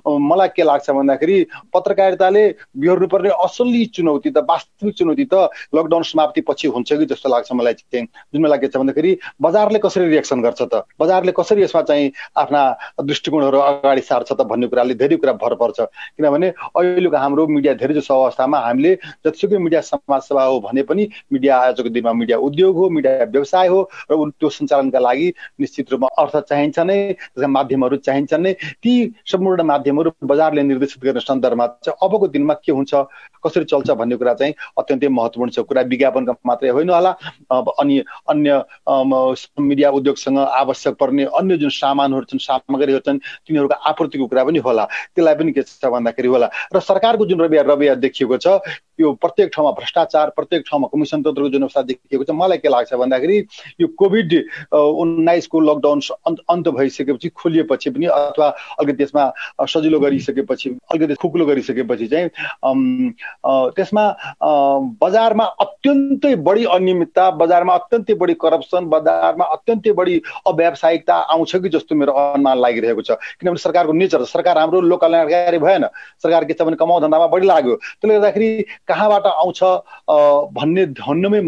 मलाई के लाग्छ भन्दाखेरि पत्रकारिताले बिहोर्नुपर्ने असली चुनौती त वास्तविक चुनौती त लकडाउन समाप्ति पछि हुन्छ कि जस्तो लाग्छ मलाई चाहिँ। जुन मलाई के छ भन्दाखेरि बजारले कसरी रिएक्सन गर्छ त, बजारले कसरी यसमा चाहिँ आफ्ना दृष्टिकोणहरू अगाडि सार्छ त भन्ने कुराले धेरै कुरा भर पर्छ। किनभने अहिलेको हाम्रो मिडिया धेरै जसो अवस्थामा हामीले जतिसुकै मिडिया समाजसेवा हो भने पनि मिडिया आजको दिनमा मिडिया उद्योग हो, मिडिया व्यवसाय हो र त्यो सञ्चालनका लागि निश्चित रूपमा अर्थ चाहिन्छ नै, त्यसका माध्यमहरू चाहिन्छ नै। ती सम्पूर्ण माध्यमहरू बजारले निर्देशित गर्ने सन्दर्भमा चाहिँ अबको दिनमा के हुन्छ, कसरी चल्छ भन्ने कुरा चाहिँ अत्यन्तै महत्त्वपूर्ण छ। कुरा विज्ञापनका मात्रै होइन होला, अनि अन्य मिडिया उद्योगसँग आवश्यक पर्ने अन्य जुन सामानहरू छन्, सामग्रीहरू छन्, तिनीहरूको आपूर्तिको कुरा पनि होला। त्यसलाई पनि के छ भन्दाखेरि होला र सरकारको जुन रवैया देखिएको छ, यो प्रत्येक ठाउँमा भ्रष्टाचार, प्रत्येक ठाउँमा कमिसन तन्त्रको जुन अवस्था देखिएको छ, मलाई के लाग्छ भन्दाखेरि यो कोभिड-19 को लकडाउन अन्त भइसकेपछि, खोलिएपछि पनि अथवा अलिकति त्यसमा सजिलो गरिसकेपछि, अलिकति खुकुलो गरिसकेपछि चाहिँ त्यसमा बजारमा अत्यन्तै बढी अनियमितता, बजारमा अत्यन्तै बढी करप्सन, बजारमा अत्यन्तै बढी अव्यावसायिकता आउँछ कि जस्तो मेरो अनुमान लागिरहेको छ। किनभने सरकारको नेचर, सरकार हाम्रो लोककल्याणकारी भएन, सरकार के छ भने कमाउ धन्दामा बढी लाग्यो। त्यसले गर्दाखेरि कहाँबाट आउँछ भन्ने धन्यमै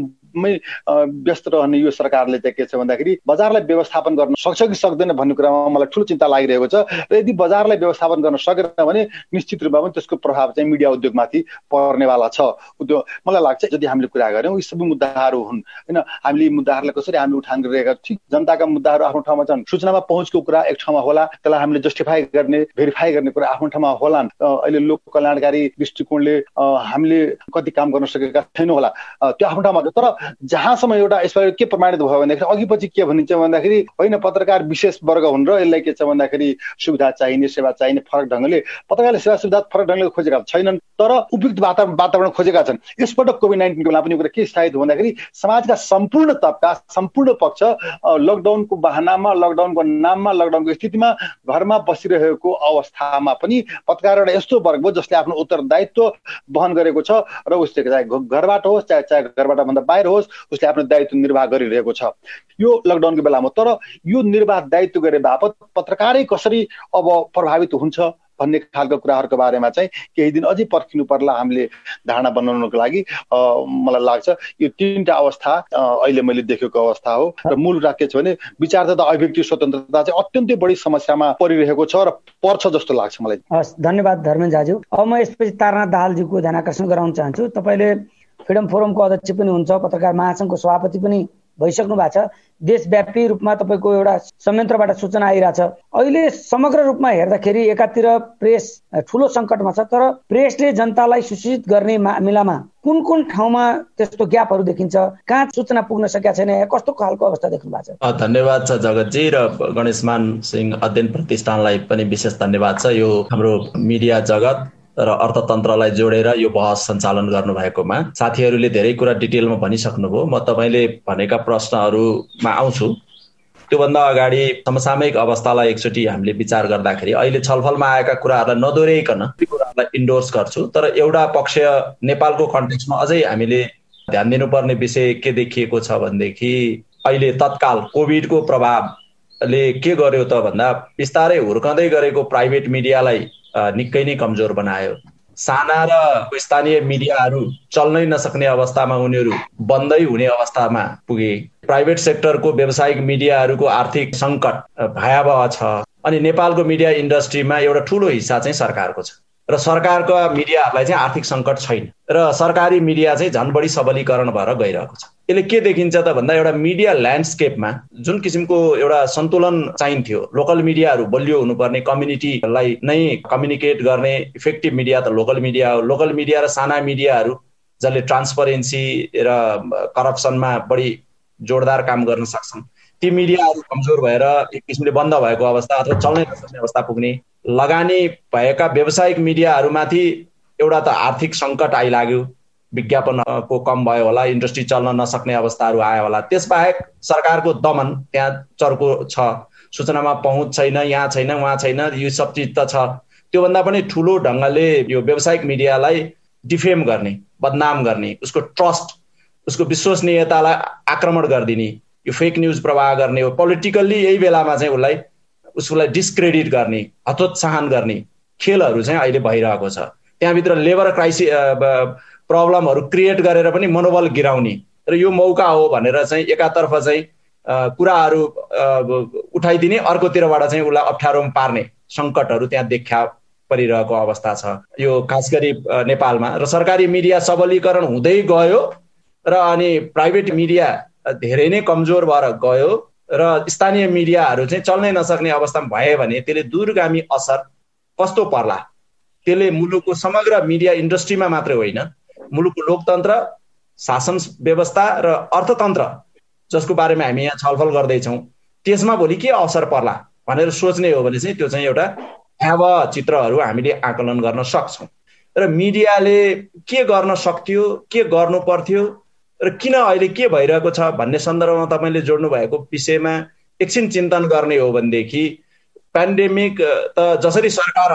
व्यस्त रहने यो सरकारले चाहिँ के छ भन्दाखेरि बजारलाई व्यवस्थापन गर्न सक्छ कि सक्दैन भन्ने कुरामा मलाई ठुलो चिन्ता लागिरहेको छ। र यदि बजारलाई व्यवस्थापन गर्न सकेन भने निश्चित रूपमा पनि त्यसको प्रभाव चाहिँ मिडिया उद्योगमाथि पर्नेवाला छ। मलाई लाग्छ यदि हामीले कुरा गर्यौँ यी सबै मुद्दाहरू हुन् होइन, हामीले मुद्दाहरूलाई कसरी हामी उठान गरिरहेका ठिक जनताका मुद्दाहरू आफ्नो ठाउँमा छन्, सूचनामा पहुँचको कुरा एक ठाउँमा होला, त्यसलाई हामीले जस्टिफाई गर्ने भेरिफाई गर्ने कुरा आफ्नो ठाउँमा होलान्। अहिले लोक कल्याणकारी दृष्टिकोणले हामीले कति काम गर्न सकेका छैनौँ होला, त्यो आफ्नो ठाउँमा। तर जहाँसम्म एउटा यसमा के प्रमाणित भयो भन्दाखेरि अघि पछि के भनिन्छ भन्दाखेरि होइन पत्रकार विशेष वर्ग हुन् र यसलाई के छ भन्दाखेरि सुविधा चाहिने, सेवा चाहिने, फरक ढङ्गले पत्रकारले सेवा सुविधा फरक ढङ्गले खोजेका छैनन् तर उपयुक्त वातावरण खोजेका छन्। यसपटक कोभिड-19 को बेला पनि कुरा के स्थायित भन्दाखेरि समाजका सम्पूर्ण तबका, सम्पूर्ण पक्ष लकडाउनको बहानामा, लकडाउनको नाममा, लकडाउनको स्थितिमा घरमा बसिरहेको अवस्थामा पनि पत्रकार एउटा यस्तो वर्ग हो जसले आफ्नो उत्तरदायित्व वहन गरेको छ र उसले चाहे घरबाट होस् चाहे घरबाट भन्दा बाहिर होस् उसले आफ्नो दायित्व निर्वाह गरिरहेको छ यो लकडाउनको बेलामा। तर यो निर्वाह दायित्व गरे बापत पत्रकारै कसरी अब प्रभावित हुन्छ भन्ने खालको कुराहरूको बारेमा चाहिँ केही दिन अझै पर्खिनु पर्ला हामीले धारणा बनाउनको लागि। मलाई लाग्छ यो तीनटा अवस्था अहिले मैले देखेको अवस्था हो र मूल कुरा के छ भने विचारधारा अभिव्यक्ति स्वतन्त्रता चाहिँ अत्यन्तै बढी समस्यामा परिरहेको छ र पर्छ जस्तो लाग्छ मलाई। हस्, धन्यवाद धर्मेन दाजु। अब म यसपछि तारानाथ दाहालजीको ध्यान आकर्षण गराउन चाहन्छु। तपाईँले फ्रिडम फोरमको अध्यक्ष पनि हुन्छ, पत्रकार महासङ्घको सभापति पनि भइसक्नु भएको छ। देशव्यापी रूपमा तपाईँको एउटा संयन्त्रबाट सूचना आइरहेछ। अहिले समग्र रूपमा हेर्दाखेरि एकातिर प्रेस ठुलो सङ्कटमा छ, तर प्रेसले जनतालाई सूचित गर्ने मामिलामा कुन कुन ठाउँमा त्यस्तो ग्यापहरू देखिन्छ, कहाँ सूचना पुग्न सकेका छैन, कस्तो खालको अवस्था देख्नु भएको छ? धन्यवाद छ जगतजी र गणेशमान सिंह अध्ययन प्रतिष्ठानलाई पनि विशेष धन्यवाद छ यो हाम्रो मिडिया जगत र अर्थतन्त्रलाई जोडेर यो बहस सञ्चालन गर्नुभएकोमा। साथीहरूले धेरै कुरा डिटेलमा भनिसक्नुभयो, म तपाईँले भनेका प्रश्नहरूमा आउँछु। त्योभन्दा अगाडि समसामयिक अवस्थालाई एकचोटि हामीले विचार गर्दाखेरि अहिले छलफलमा आएका कुराहरूलाई नदोहोऱ्याइकन ती कुराहरूलाई इन्डोर्स गर्छु। तर एउटा पक्ष नेपालको कन्टेक्स्टमा अझै हामीले ध्यान दिनुपर्ने विषय के देखिएको छ भनेदेखि अहिले तत्काल कोभिडको प्रभावले के गर्यो त भन्दा बिस्तारै हुर्कँदै गरेको प्राइभेट मिडियालाई निकै नै कमजोर बनायो। साना र स्थानीय मिडियाहरू चल्नै नसक्ने अवस्थामा उनीहरू बन्दै हुने अवस्थामा पुगे। प्राइभेट सेक्टरको व्यावसायिक मिडियाहरूको आर्थिक सङ्कट भयावह छ। अनि नेपालको मिडिया इन्डस्ट्रीमा एउटा ठुलो हिस्सा चाहिँ सरकारको छ र सरकारको मिडियाहरूलाई चाहिँ आर्थिक सङ्कट छैन र सरकारी मिडिया चाहिँ झन् बढी सबलीकरण भएर गइरहेको छ। यसले के देखिन्छ त भन्दा एउटा मिडिया ल्यान्डस्केपमा जुन किसिमको एउटा सन्तुलन चाहिन्थ्यो, लोकल मिडियाहरू बलियो हुनुपर्ने, कम्युनिटीलाई नै कम्युनिकेट गर्ने इफेक्टिभ मिडिया त लोकल मिडिया हो। लोकल मिडिया र साना मिडियाहरू जसले ट्रान्सपरेन्सी र करप्सनमा बढी जोरदार काम गर्न सक्छन्, ती मिडियाहरू कमजोर भएर एक किसिमले बन्द भएको अवस्था अथवा चल्नै नसक्ने अवस्था पुग्ने। लगानी भएका व्यावसायिक मिडियाहरूमाथि एउटा त आर्थिक सङ्कट आइलाग्यो, विज्ञापनको कम भयो होला, इन्डस्ट्री चल्न नसक्ने अवस्थाहरू आयो होला। त्यसबाहेक सरकारको दमन त्यहाँ चर्को छ, सूचनामा पहुँच छैन, यहाँ छैन, उहाँ छैन, यो सब चिज त छ। त्योभन्दा पनि ठुलो ढङ्गले यो व्यावसायिक मिडियालाई डिफेम गर्ने, बदनाम गर्ने, उसको ट्रस्ट, उसको विश्वसनीयतालाई आक्रमण गरिदिने, यो फेक न्युज प्रवाह गर्ने हो। पोलिटिकल्ली यही बेलामा चाहिँ उसलाई डिस्क्रेडिट गर्ने, हतोत्साहन गर्ने खेलहरू चाहिँ अहिले भइरहेको छ। त्यहाँभित्र लेबर क्राइसिस प्रब्लमहरू क्रिएट गरेर पनि मनोबल गिराउने र यो मौका हो भनेर चाहिँ एकातर्फ चाहिँ कुराहरू उठाइदिने, अर्कोतिरबाट चाहिँ उसलाई अप्ठ्यारोमा पार्ने सङ्कटहरू त्यहाँ देखा परिरहेको अवस्था छ यो खास गरी नेपालमा। र सरकारी मिडिया सबलीकरण हुँदै गयो र अनि प्राइभेट मिडिया धेरै नै कमजोर भएर गयो र स्थानीय मिडियाहरू चाहिँ चल्नै नसक्ने अवस्थामा भयो भने त्यसले दूरगामी असर कस्तो पर्ला? त्यसले मुलुकको समग्र मिडिया इन्डस्ट्रीमा मात्रै होइन, मुलुकको लोकतन्त्र, शासन व्यवस्था र अर्थतन्त्र जसको बारेमा हामी यहाँ छलफल गर्दैछौँ त्यसमा भोलि के असर पर्ला भनेर सोच्ने हो भने चाहिँ त्यो चाहिँ एउटा भयावह चित्रहरू हामीले आकलन गर्न सक्छौँ। र मिडियाले के गर्न सक्थ्यो, के गर्नु पर्थ्यो र किन अहिले के भइरहेको छ भन्ने सन्दर्भमा तपाईँले जोड्नु भएको विषयमा एकछिन चिन्तन गर्ने हो भनेदेखि पेन्डेमिक त जसरी सरकार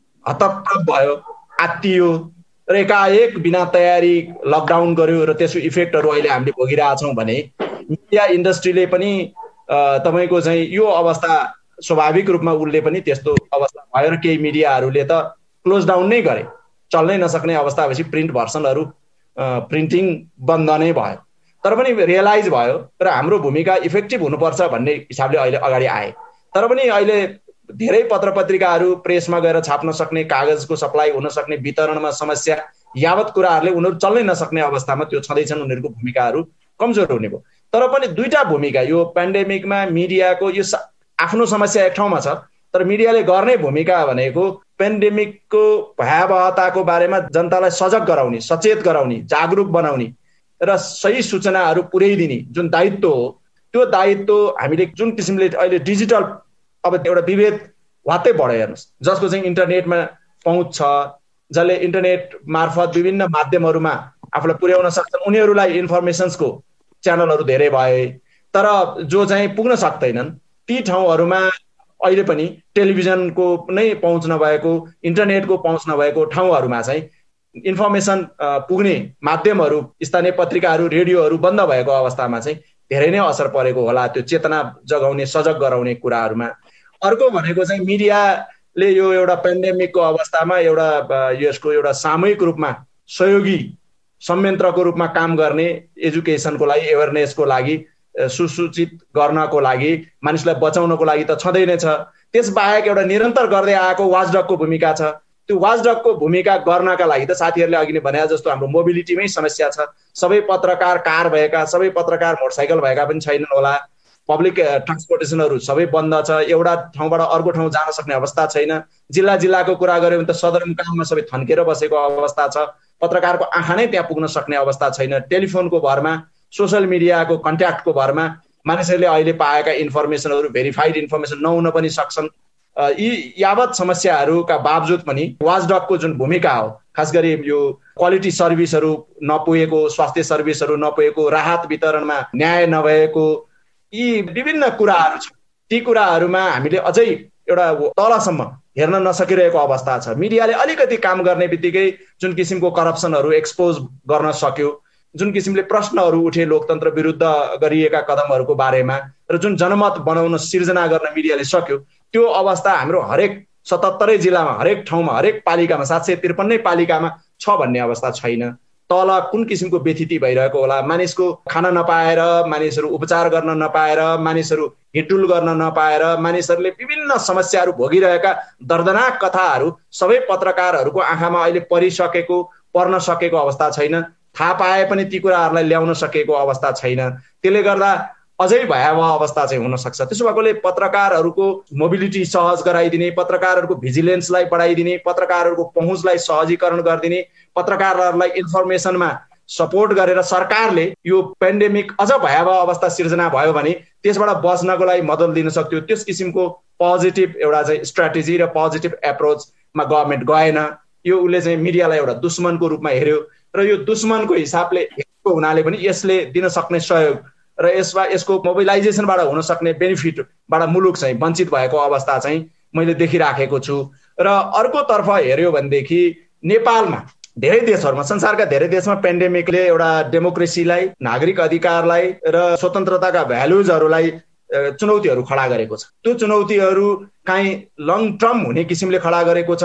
हतप्रभ भयो, आत्तियो र एकाएक बिना तयारी लकडाउन गर्यो र त्यसको इफेक्टहरू अहिले हामीले भोगिरहेछौँ भने मिडिया इन्डस्ट्रीले पनि तपाईँको चाहिँ यो अवस्था स्वाभाविक रूपमा उसले पनि त्यस्तो अवस्था भयो र केही मिडियाहरूले त क्लोज डाउन नै गरे, चल्नै नसक्ने अवस्था भएपछि प्रिन्ट भर्सनहरू प्रिन्टिङ बन्द नै भयो। तर पनि रियलाइज भयो र हाम्रो भूमिका इफेक्टिभ हुनुपर्छ भन्ने हिसाबले अहिले अगाडि आए। तर पनि अहिले धेरै पत्र पत्रिकाहरू प्रेसमा गएर छाप्न सक्ने, कागजको सप्लाई हुन सक्ने, वितरणमा समस्या यावत कुराहरूले उनीहरू चल्नै नसक्ने अवस्थामा त्यो छँदैछन्, उनीहरूको भूमिकाहरू कमजोर हुने भयो। तर पनि दुईटा भूमिका यो पेन्डेमिकमा मिडियाको यो आफ्नो समस्या एक ठाउँमा छ, तर मिडियाले गर्ने भूमिका भनेको पेन्डेमिकको भयावहताको बारेमा जनतालाई सजग गराउने, सचेत गराउने, जागरुक बनाउने र सही सूचनाहरू पुर्याइदिने जुन दायित्व हो त्यो दायित्व हामीले जुन किसिमले अहिले डिजिटल अब एउटा विभेद वात्तै बढ्यो हेर्नुहोस्, जसको चाहिँ इन्टरनेटमा पहुँच छ, जसले इन्टरनेट मार्फत विभिन्न माध्यमहरूमा आफूलाई पुर्याउन सक्छन्, उनीहरूलाई इन्फर्मेसन्सको च्यानलहरू धेरै भए। तर जो चाहिँ पुग्न सक्दैनन् ती ठाउँहरूमा अहिले पनि टेलिभिजनको नै पहुँच नभएको, इन्टरनेटको पहुँच नभएको ठाउँहरूमा चाहिँ इन्फर्मेसन पुग्ने माध्यमहरू, स्थानीय पत्रिकाहरू, रेडियोहरू बन्द भएको अवस्थामा चाहिँ धेरै नै असर परेको होला त्यो चेतना जगाउने, सजग गराउने कुराहरूमा। अर्को भनेको चाहिँ मिडियाले यो एउटा पेन्डेमिकको अवस्थामा यसको एउटा सामूहिक रूपमा सहयोगी संयन्त्रको रूपमा काम गर्ने, एजुकेसनको लागि, एवेरनेसको लागि, सुसूचित गर्नको लागि, मानिसलाई बचाउनको लागि त छँदै नै छ। त्यसबाहेक एउटा निरन्तर गर्दै आएको वाचडगको भूमिका छ। त्यो वाचडगको भूमिका गर्नका लागि त साथीहरूले अघि नै भने जस्तो हाम्रो मोबिलिटीमै समस्या छ। सबै पत्रकार कार भएका, सबै पत्रकार मोटरसाइकल भएका पनि छैनन् होला। पब्लिक ट्रान्सपोर्टेसनहरू सबै बन्द छ, एउटा ठाउँबाट अर्को ठाउँ जान सक्ने अवस्था छैन। जिल्लाको कुरा गऱ्यो भने त सदरमुकाममा सबै थन्केर बसेको अवस्था छ। पत्रकारको आँखा नै त्यहाँ पुग्न सक्ने अवस्था छैन। टेलिफोनको भरमा, सोसियल मिडियाको कन्ट्याक्टको भरमा मानिसहरूले अहिले पाएका इन्फर्मेसनहरू भेरिफाइड इन्फर्मेसन नहुन पनि सक्छन्। यी यावत समस्याहरूका बावजुद पनि वाचडगको जुन भूमिका हो, खास गरी यो क्वालिटी सर्भिसहरू नपुगेको, स्वास्थ्य सर्भिसहरू नपुगेको, राहत वितरणमा न्याय नभएको, यी विभिन्न कुराहरू छन्। ती कुराहरूमा हामीले अझै एउटा तलसम्म हेर्न नसकिरहेको अवस्था छ। मिडियाले अलिकति काम गर्ने बित्तिकै जुन किसिमको करप्सनहरू एक्सपोज गर्न सक्यो, जुन किसिमले प्रश्नहरू उठे लोकतन्त्र विरुद्ध गरिएका कदमहरूको बारेमा र जुन जनमत बनाउन सिर्जना गर्न मिडियाले सक्यो, त्यो अवस्था हाम्रो हरेक 77 जिल्लामा, हरेक ठाउँमा, हरेक पालिकामा, 753 पालिकामा छ भन्ने अवस्था छैन। तल कुन किसिमको व्यथिति भइरहेको होला, मानिसको खान नपाएर, मानिसहरू उपचार गर्न नपाएर, मानिसहरू हिँडडुल गर्न नपाएर, मानिसहरूले विभिन्न समस्याहरू भोगिरहेका दर्दनाक कथाहरू सबै पत्रकारहरूको आँखामा अहिले परिसकेको, पर्न सकेको अवस्था छैन। थाहा पाए पनि ती कुराहरूलाई ल्याउन सकेको अवस्था छैन। त्यसले गर्दा अझै भयावह अवस्था चाहिँ हुन सक्छ। त्यसो भएकोले पत्रकारहरूको मोबिलिटी सहज गराइदिने, पत्रकारहरूको भिजिलेन्सलाई बढाइदिने, पत्रकारहरूको पहुँचलाई सहजीकरण गरिदिने, पत्रकारहरूलाई इन्फर्मेसनमा सपोर्ट गरेर सरकारले यो पेन्डेमिक अझ भयावह अवस्था सिर्जना भयो भने त्यसबाट बच्नको लागि मद्दत दिन सक्थ्यो। त्यस किसिमको पोजिटिभ एउटा चाहिँ स्ट्राटेजी र पोजिटिभ एप्रोचमा गभर्मेन्ट गएन। यो उसले चाहिँ मिडियालाई एउटा दुश्मनको रूपमा हेर्यो र यो दुश्मनको हिसाबले हेरेको हुनाले पनि यसले दिन सक्ने सहयोग र यसको मोबिलाइजेसनबाट हुन सक्ने बेनिफिटबाट मुलुक चाहिँ वञ्चित भएको अवस्था चाहिँ मैले देखिराखेको छु। र अर्कोतर्फ हेऱ्यो भनेदेखि नेपालमा धेरै देशहरूमा, संसारका धेरै देशमा पेन्डेमिकले एउटा डेमोक्रेसीलाई, नागरिक अधिकारलाई र स्वतन्त्रताका भ्यालुजहरूलाई चुनौतीहरू खडा गरेको छ। त्यो चुनौतीहरू काहीँ लङ टर्म हुने किसिमले खडा गरेको छ,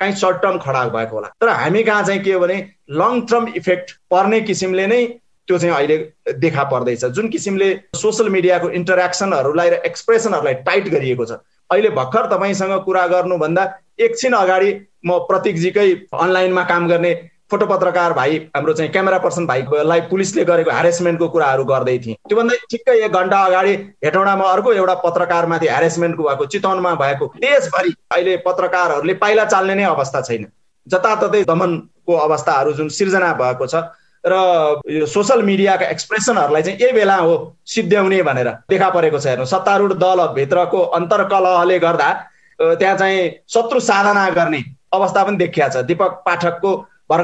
काहीँ सर्ट टर्म खडा भएको होला। तर हामी कहाँ चाहिँ के हो भने लङ टर्म इफेक्ट पर्ने किसिमले नै त्यो चाहिँ अहिले देखा पर्दैछ। जुन किसिमले सोसल मिडियाको इन्टरेक्सनहरूलाई र एक्सप्रेसनहरूलाई टाइट गरिएको छ। अहिले भर्खर तपाईँसँग कुरा गर्नुभन्दा एकछिन अगाडि म प्रतीकजीकै अनलाइनमा काम गर्ने फोटो पत्रकार भाइ हाम्रो चाहिँ क्यामेरा पर्सन भाइलाई पुलिसले गरेको ह्यारेसमेन्टको कुराहरू गर्दै थिएँ। त्योभन्दा ठिक्कै 1 घन्टा अगाडि हेटौँडामा अर्को एउटा पत्रकारमाथि ह्यारेसमेन्टको भएको, चितवनमा भएको। देशभरि अहिले पत्रकारहरूले पाइला चाल्ने नै अवस्था छैन। जताततै दमनको अवस्थाहरू जुन सिर्जना भएको छ र यो सोसल मिडियाका एक्सप्रेसनहरूलाई चाहिँ यही बेला हो सिद्ध्याउने भनेर देखा परेको छ। हेर्नु, सत्तारूढ दलभित्रको अन्तर्कलहले गर्दा त्यहाँ चाहिँ शत्रु साधना गर्ने अवस्था पनि देखिया छ। दीपक पाठकको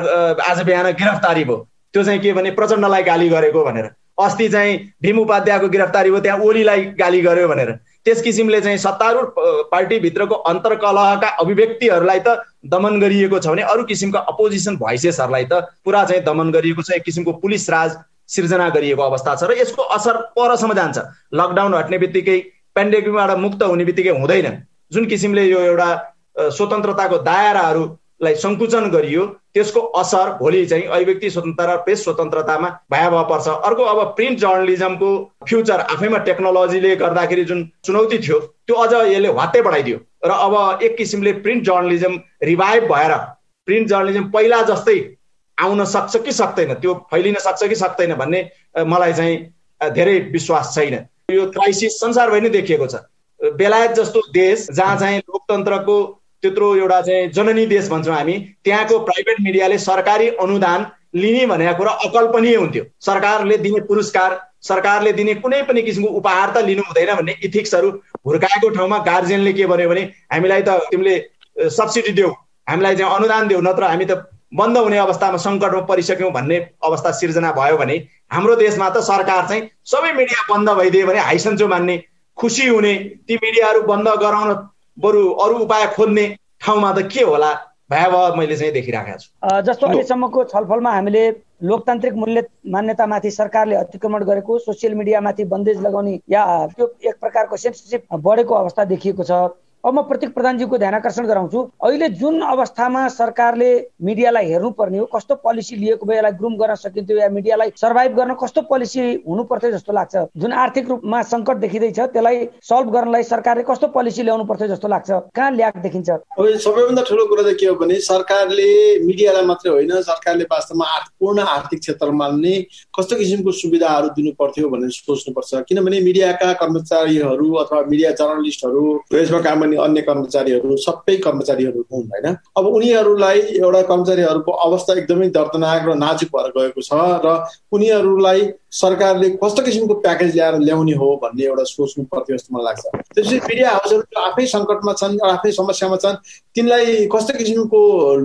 आज बिहान गिरफ्तारी भयो। त्यो चाहिँ के भने प्रचण्डलाई गाली गरेको भनेर। अस्ति चाहिँ भीम उपाध्यायको गिरफ्तारी भयो, त्यहाँ ओलीलाई गाली गर्यो भनेर। त्यस किसिमले चाहिँ सत्तारूढ पार्टीभित्रको अन्तर्कलहका अभिव्यक्तिहरूलाई त दमन गरिएको छ भने अरू किसिमका अपोजिसन भोइसेसहरूलाई त पुरा चाहिँ दमन गरिएको छ। एक किसिमको पुलिस राज सिर्जना गरिएको अवस्था छ र यसको असर परसम्म जान्छ। लकडाउन हट्ने बित्तिकै, पेन्डेमिकबाट मुक्त हुने बित्तिकै हुँदैन। जुन किसिमले यो एउटा स्वतन्त्रताको दायराहरूलाई सङ्कुचन गरियो त्यसको असर भोलि चाहिँ अभिव्यक्ति स्वतन्त्रता र प्रेस स्वतन्त्रतामा भयावह पर्छ। अर्को अब प्रिन्ट जर्नलिजमको फ्युचर आफैमा टेक्नोलोजीले गर्दाखेरि जुन चुनौती थियो त्यो अझ यसले वात्तै बढाइदियो र अब एक किसिमले प्रिन्ट जर्नलिजम रिभाइभ भएर प्रिन्ट जर्नलिजम पहिला जस्तै आउन सक्छ कि सक्दैन, त्यो फैलिन सक्छ कि सक्दैन भन्ने मलाई चाहिँ धेरै विश्वास छैन। यो क्राइसिस संसारभरि नै देखिएको छ। बेलायत जस्तो देश जहाँ चाहिँ लोकतन्त्रको त्यत्रो एउटा चाहिँ जननी देश भन्छौँ हामी, त्यहाँको प्राइभेट मिडियाले सरकारी अनुदान लिने भनेको कुरा अकल्पनीय हुन्थ्यो। सरकारले दिने पुरस्कार, सरकारले दिने कुनै पनि किसिमको उपहार त लिनु हुँदैन भन्ने इथिक्सहरू हुर्काएको ठाउँमा गार्जियनले के भन्यो भने हामीलाई त तिमीले सब्सिडी देऊ, हामीलाई चाहिँ अनुदान देऊ, नत्र हामी त बन्द हुने अवस्थामा सङ्कटमा परिसक्यौँ भन्ने अवस्था सिर्जना भयो भने हाम्रो देशमा त सरकार चाहिँ सबै मिडिया बन्द भइदियो भने हाइसन्चो मान्ने, खुसी हुने, ती मिडियाहरू बन्द गराउन बरु अरू उपाय खोज्ने ठाउँमा त के होला, भयावह मैले चाहिँ देखिरहेको छु। जस्तो अहिलेसम्मको छलफलमा हामीले लोकतान्त्रिक मूल्य मान्यतामाथि सरकारले अतिक्रमण गरेको, सोसियल मिडियामाथि बन्देज लगाउने या त्यो एक प्रकारको सेन्सिटिभ बढेको अवस्था देखिएको छ। अब म प्रतीक प्रधानजीको ध्यान आकर्षण गराउँछु। अहिले जुन अवस्थामा सरकारले मिडियालाई हेर्नुपर्ने हो, कस्तो पोलिसी लिएको भए यसलाई ग्रुम गर्न सकिन्थ्यो या मिडियालाई सर्भाइभ गर्न कस्तो पोलिसी हुनुपर्थ्यो जस्तो लाग्छ? जुन आर्थिक रूपमा सङ्कट देखिँदैछ त्यसलाई सल्भ गर्नलाई सरकारले कस्तो पोलिसी ल्याउनु पर्थ्यो जस्तो लाग्छ? कहाँ ल्याक देखिन्छ? अब सबैभन्दा ठुलो कुरा चाहिँ के हो भने सरकारले मिडियालाई मात्रै होइन, सरकारले वास्तवमा पूर्ण आर्थिक क्षेत्रमा नै कस्तो किसिमको सुविधाहरू दिनु पर्थ्यो भनेर सोच्नुपर्छ। किनभने मिडियाका कर्मचारीहरू अथवा मिडिया जर्नलिस्टहरू, प्रेसमा काम गर्ने अन्य कर्मचारीहरू सबै कर्मचारीहरू हुन् होइन। अब उनीहरूलाई एउटा कर्मचारीहरूको अवस्था एकदमै दर्दनाक र नाजुक भएर गएको छ र उनीहरूलाई सरकारले कस्तो किसिमको प्याकेज ल्याउने हो भन्ने एउटा सोच्नु पर्थ्यो जस्तो मलाई लाग्छ। त्यसपछि मिडिया हाउसहरू आफै सङ्कटमा छन्, आफै समस्यामा छन्, तिनलाई कस्तो किसिमको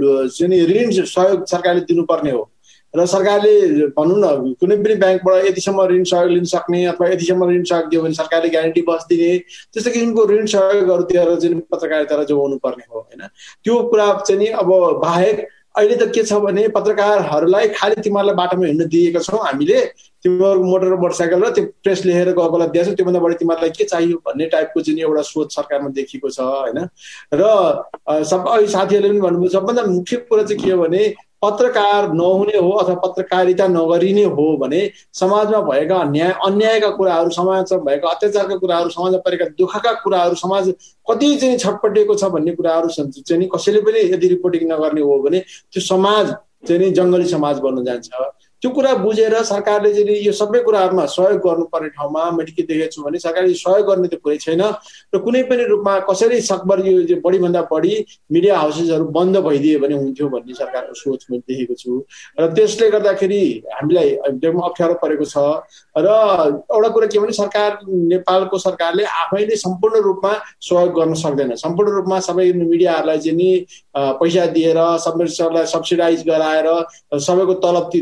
ऋण सहयोग सरकारले दिनुपर्ने हो र सरकारले भनौँ न कुनै पनि ब्याङ्कबाट यतिसम्म ऋण सहयोग लिन सक्ने अथवा यतिसम्म ऋण सहयोग दियो भने सरकारले ग्यारेन्टी बस्दिने, त्यस्तो किसिमको ऋण सहयोगहरू दिएर चाहिँ पत्रकारितालाई जोगाउनु पर्ने हो होइन। त्यो कुरा चाहिँ अब बाहेक अहिले त के छ भने पत्रकारहरूलाई खालि तिमीहरूलाई बाटोमा हिँड्न दिएका छौँ हामीले, तिमीहरूको मोटर मोटरसाइकल र त्यो प्रेस लेखेर गएकोलाई दिएछ, त्योभन्दा बढी तिमीहरूलाई के चाहियो भन्ने टाइपको चाहिँ एउटा सोच सरकारमा देखिएको छ होइन। र सबै साथीहरूले पनि भन्नुभयो सबभन्दा मुख्य कुरा चाहिँ के हो भने पत्रकार नहुने हो अथवा पत्रकारिता नगरिने हो भने समाजमा भएका अन्यायका कुराहरू, समाजमा भएका अत्याचारका कुराहरू, समाजमा परेका दुःखका कुराहरू, समाज कति चाहिँ छटपटिएको छ भन्ने कुराहरू चाहिँ कसैले पनि यदि रिपोर्टिङ नगर्ने हो भने त्यो समाज चाहिँ जङ्गली समाज बन्न जान्छ। त्यो कुरा बुझेर सरकारले चाहिँ यो सबै कुराहरूमा सहयोग गर्नुपर्ने ठाउँमा मैले के देखेको छु भने सरकारले सहयोग गर्ने त कुरै छैन र कुनै पनि रूपमा कसरी सकभर यो बढीभन्दा बढी मिडिया हाउसेसहरू बन्द भइदियो भने हुन्थ्यो भन्ने सरकारको सोच मैले देखेको छु र त्यसले गर्दाखेरि हामीलाई एकदम अप्ठ्यारो परेको छ। र एउटा कुरा के भने सरकार, नेपालको सरकारले आफैले सम्पूर्ण रूपमा सहयोग गर्न सक्दैन। सम्पूर्ण रूपमा सबै मिडियाहरूलाई चाहिँ नि पैसा दिएर सबैलाई सब्सिडाइज गराएर सबैको तलब तिरेर सरकारले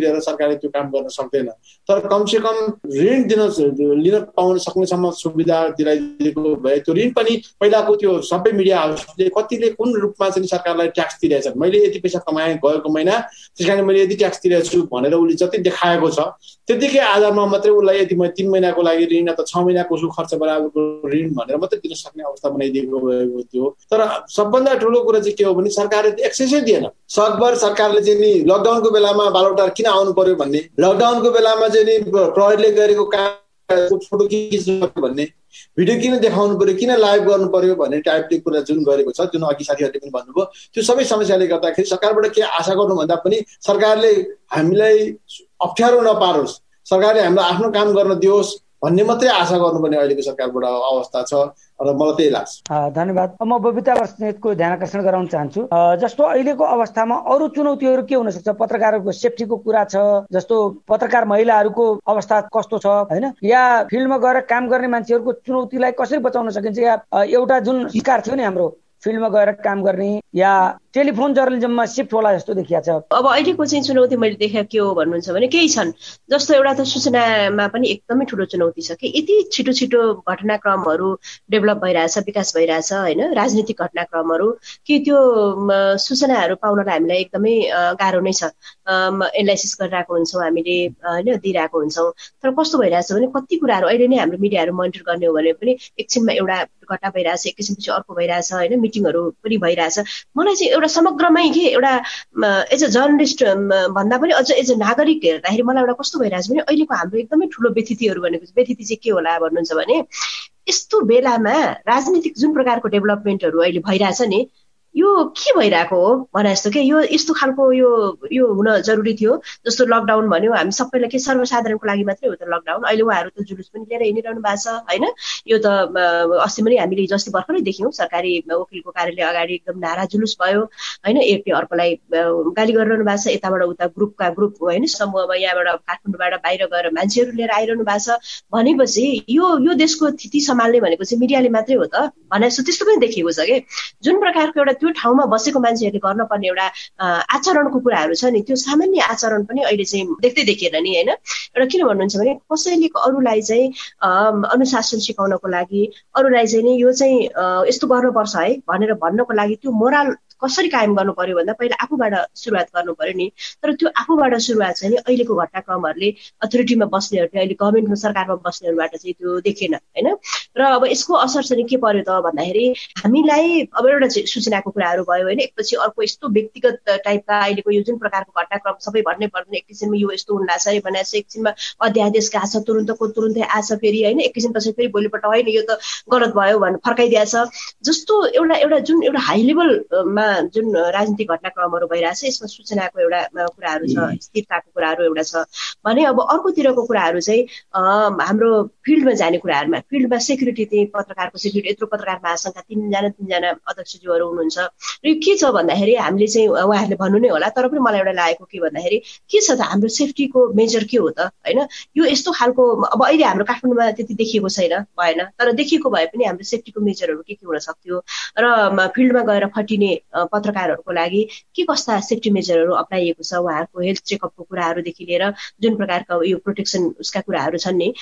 सरकारले त्यो काम गर्न सक्दैन। तर कमसे कम ऋण लिन पाउन सक्नेसम्म सुविधा दिलाइदिएको भए त्यो ऋण पनि पहिलाको त्यो सबै मिडिया हाउसले कतिले कुन रूपमा चाहिँ सरकारलाई ट्याक्स तिरेछन्, मैले यति पैसा कमाएँ गएको महिना त्यस कारण मैले यति ट्याक्स तिरेको छु भनेर उसले जति देखाएको छ त्यतिकै आधारमा मात्रै उसलाई यति 3 महिनाको लागि ऋण अथवा 6 महिनाको खर्च बराबरको ऋण भनेर मात्रै दिन सक्ने अवस्था बनाइदिएको भएको थियो। तर सबभन्दा ठुलो कुरा चाहिँ के हो भने सरकारले एक्सेसै दिएन। सकभर सरकारले चाहिँ नि लकडाउनको बेलामा बालुवाटार किन आउनु पर्यो भन्ने, लकडाउनको बेलामा चाहिँ नि प्रहरीले गरेको काम फोटो खिच्नु भन्ने, भिडियो किन देखाउनु पर्यो, किन लाइभ गर्नु पर्यो भन्ने टाइपले कुरा जुन गरेको छ, जुन अघि साथीहरूले पनि भन्नुभयो, त्यो सबै समस्याले गर्दाखेरि सरकारबाट के आशा गर्नुभन्दा पनि सरकारले हामीलाई अप्ठ्यारो नपारोस्, सरकारले हामीलाई आफ्नो काम गर्न दियोस् भन्ने मात्रै आशा गर्नुपर्ने अहिलेको सरकारबाट अवस्था छ र मलाई त्यही लाग्छ। धन्यवाद। म बबिता बस्नेतको ध्यान आकर्षण गराउन चाहन्छु। जस्तो अहिलेको अवस्थामा अरू चुनौतीहरू के हुन सक्छ? पत्रकारहरूको सेफ्टीको कुरा छ, जस्तो पत्रकार महिलाहरूको अवस्था कस्तो छ हैन, या फिल्डमा गएर काम गर्ने मान्छेहरूको चुनौतीलाई कसरी बचाउन सकिन्छ, या एउटा जुन शिकार थियो नि हाम्रो फिल्डमा गएर काम गर्ने या टेलिफोन जर्नलिजममा शिफ्ट होला जस्तो देखिया छ। अब अहिलेको चाहिँ चुनौती मैले देखेको के हो भन्नुहुन्छ भने केही छन्। जस्तो एउटा त सूचनामा पनि एकदमै ठुलो चुनौती छ कि यति छिटो छिटो घटनाक्रमहरू डेभलप भइरहेछ, विकास भइरहेछ होइन, राजनीतिक घटनाक्रमहरू, कि त्यो सूचनाहरू पाउनलाई हामीलाई एकदमै गाह्रो नै छ। एनालाइसिस गरिरहेको हुन्छौँ हामीले होइन, दिइरहेको हुन्छौँ, तर कस्तो भइरहेछ भने कति कुराहरू अहिले नै हाम्रो मिडियाहरू मोनिटर गर्ने हो भने पनि एकछिनमा एउटा घटना भइरहेछ, एकैछिनपछि अर्को भइरहेछ होइन, मिटिङहरू पनि भइरहेछ। मलाई चाहिँ एउटा समग्रमै के एउटा एज अ जर्नलिस्ट भन्दा पनि अझ एज अ नागरिक हेर्दाखेरि मलाई एउटा कस्तो भइरहेछ भने अहिलेको हाम्रो एकदमै ठुलो व्यथितिहरू भनेको व्यथिति चाहिँ के होला भन्नुहुन्छ भने यस्तो बेलामा राजनीतिक जुन प्रकारको डेभलपमेन्टहरू अहिले भइरहेछ नि, यो के भइरहेको हो भने जस्तो के यो यस्तो खालको यो हुन जरुरी थियो। जस्तो लकडाउन भन्यो, हामी सबैलाई के सर्वसाधारणको लागि मात्रै हो त लकडाउन? अहिले उहाँहरू त जुलुस पनि लिएर हिँडिरहनु भएको छ होइन। यो त अस्ति पनि हामीले जस्तै भर्खरै देख्यौँ, सरकारी वकिलको कार्यालय अगाडि एकदम नारा जुलुस भयो होइन, एकले अर्कोलाई गाली गरिरहनु भएको छ, यताबाट उता ग्रुपका ग्रुप होइन, समूहमा यहाँबाट काठमाडौँबाट बाहिर गएर मान्छेहरू लिएर आइरहनु भएको छ भनेपछि यो देशको स्थिति सम्हाल्ने भनेको चाहिँ मिडियाले मात्रै हो त भने जस्तो त्यस्तो पनि देखिएको छ कि जुन प्रकारको एउटा त्यो ठाउँमा बसेको मान्छेहरूले गर्नुपर्ने एउटा आचरणको कुराहरू छ नि, त्यो सामान्य आचरण पनि अहिले चाहिँ देख्दै देखिएन नि होइन। एउटा किन भन्नुहुन्छ भने कसैले अरूलाई चाहिँ अनुशासन सिकाउनको लागि, अरूलाई चाहिँ नि यो चाहिँ यस्तो गर्नुपर्छ है भनेर भन्नको लागि त्यो मोरल कसरी कायम गर्नु पर्यो भन्दा पहिला आफूबाट सुरुवात गर्नु पर्यो नि। तर त्यो आफूबाट सुरुवात चाहिँ नि अहिलेको घटनाक्रमहरूले अथोरिटीमा बस्नेहरूले, अहिले गभर्मेन्टको सरकारमा बस्नेहरूबाट चाहिँ त्यो देखेन होइन। र अब यसको असर चाहिँ के पर्यो त भन्दाखेरि हामीलाई अब एउटा सूचनाको कुराहरू भयो होइन, एकपछि अर्को यस्तो व्यक्तिगत टाइपका अहिलेको यो जुन प्रकारको घटनाक्रम सबै भन्नै पर्दैन, एक किसिममा यो यस्तो हुन लाग्छ है भने एकछिनमा अध्यादेश आछ, तुरुन्तै आछ फेरि होइन, एक किसिमपछि फेरि भोलिपल्ट होइन यो त गलत भयो भनेर फर्काइदिएछ जस्तो एउटा जुन एउटा हाई लेभलमा जुन राजनीतिक घटनाक्रमहरू भइरहेछ यसमा सूचनाको एउटा कुराहरू छ, स्थिरताको कुराहरू एउटा छ भने अब अर्कोतिरको कुराहरू चाहिँ हाम्रो फिल्डमा जाने कुराहरूमा, फिल्डमा सेक्युरिटी चाहिँ पत्रकारको सेक्युरिटी, यत्रो पत्रकार महासङ्घका तीनजना अध्यक्षज्यूहरू हुनुहुन्छ र यो के छ भन्दाखेरि हामीले चाहिँ उहाँहरूले भन्नु नै होला, तर पनि मलाई एउटा लागेको के भन्दाखेरि के छ त हाम्रो सेफ्टीको मेजर के हो त होइन। यो यस्तो खालको अब अहिले हाम्रो काठमाडौँमा त्यति देखिएको छैन भएन, तर देखिएको भए पनि हाम्रो सेफ्टीको मेजरहरू के हुन सक्थ्यो र फिल्डमा गएर फटिने पत्रकारहरूको लागि के कस्ता सेफ्टी मेजरहरू अप्नाइएको छ, उहाँहरूको हेल्थ चेकअपको कुराहरूदेखि लिएर जुन प्रकारका यो प्रोटेक्सन उसका कुराहरू छन् नि,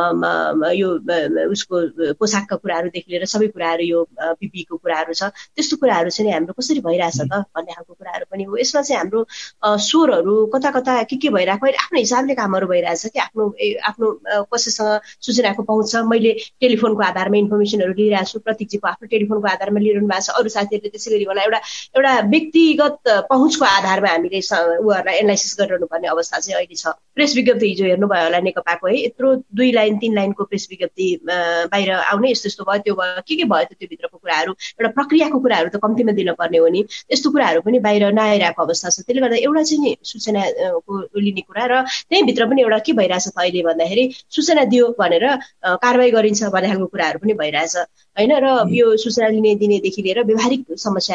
यो उसको पोसाकका कुराहरूदेखि लिएर सबै कुराहरू, यो पिपीको कुराहरू छ, त्यस्तो कुराहरू चाहिँ हाम्रो कसरी भइरहेछ त भन्ने खालको कुराहरू पनि हो। यसमा चाहिँ हाम्रो स्वरहरू कता कता के भइरहेको अहिले आफ्नो हिसाबले कामहरू भइरहेछ कि आफ्नो कसैसँग सूचनाको पहुँच छ, मैले टेलिफोनको आधारमा इन्फर्मेसनहरू लिइरहेको छु, प्रतीकजीको आफ्नो टेलिफोनको आधारमा लिइरहनु भएको छ, अरू साथीहरूले त्यसै गरी होला एउटा व्यक्तिगत पहुँचको आधारमा हामीले उहाँहरूलाई एनालाइसिस गरिरहनु पर्ने अवस्था चाहिँ अहिले छ। प्रेस विज्ञप्ति हिजो हेर्नुभयो होला नेकपाको है, यत्रो 2 लाइन 3 लाइनको प्रेस विज्ञप्ति बाहिर आउने, यस्तो भयो त्यो भयो के भयो त, त्यो भित्रको कुराहरू एउटा प्रक्रियाको कुराहरू त कम्तीमा दिनुपर्ने हो नि, यस्तो कुराहरू पनि बाहिर नआइरहेको अवस्था छ। त्यसले गर्दा एउटा चाहिँ नि सूचनाको लिने कुरा र त्यहीँभित्र पनि एउटा के भइरहेछ त अहिले भन्दाखेरि सूचना दियो भनेर कारवाही गरिन्छ भन्ने खालको कुराहरू पनि भइरहेछ होइन। र यो सूचना लिने दिनेदेखि लिएर व्यवहारिक समस्याहरू फिल्डमा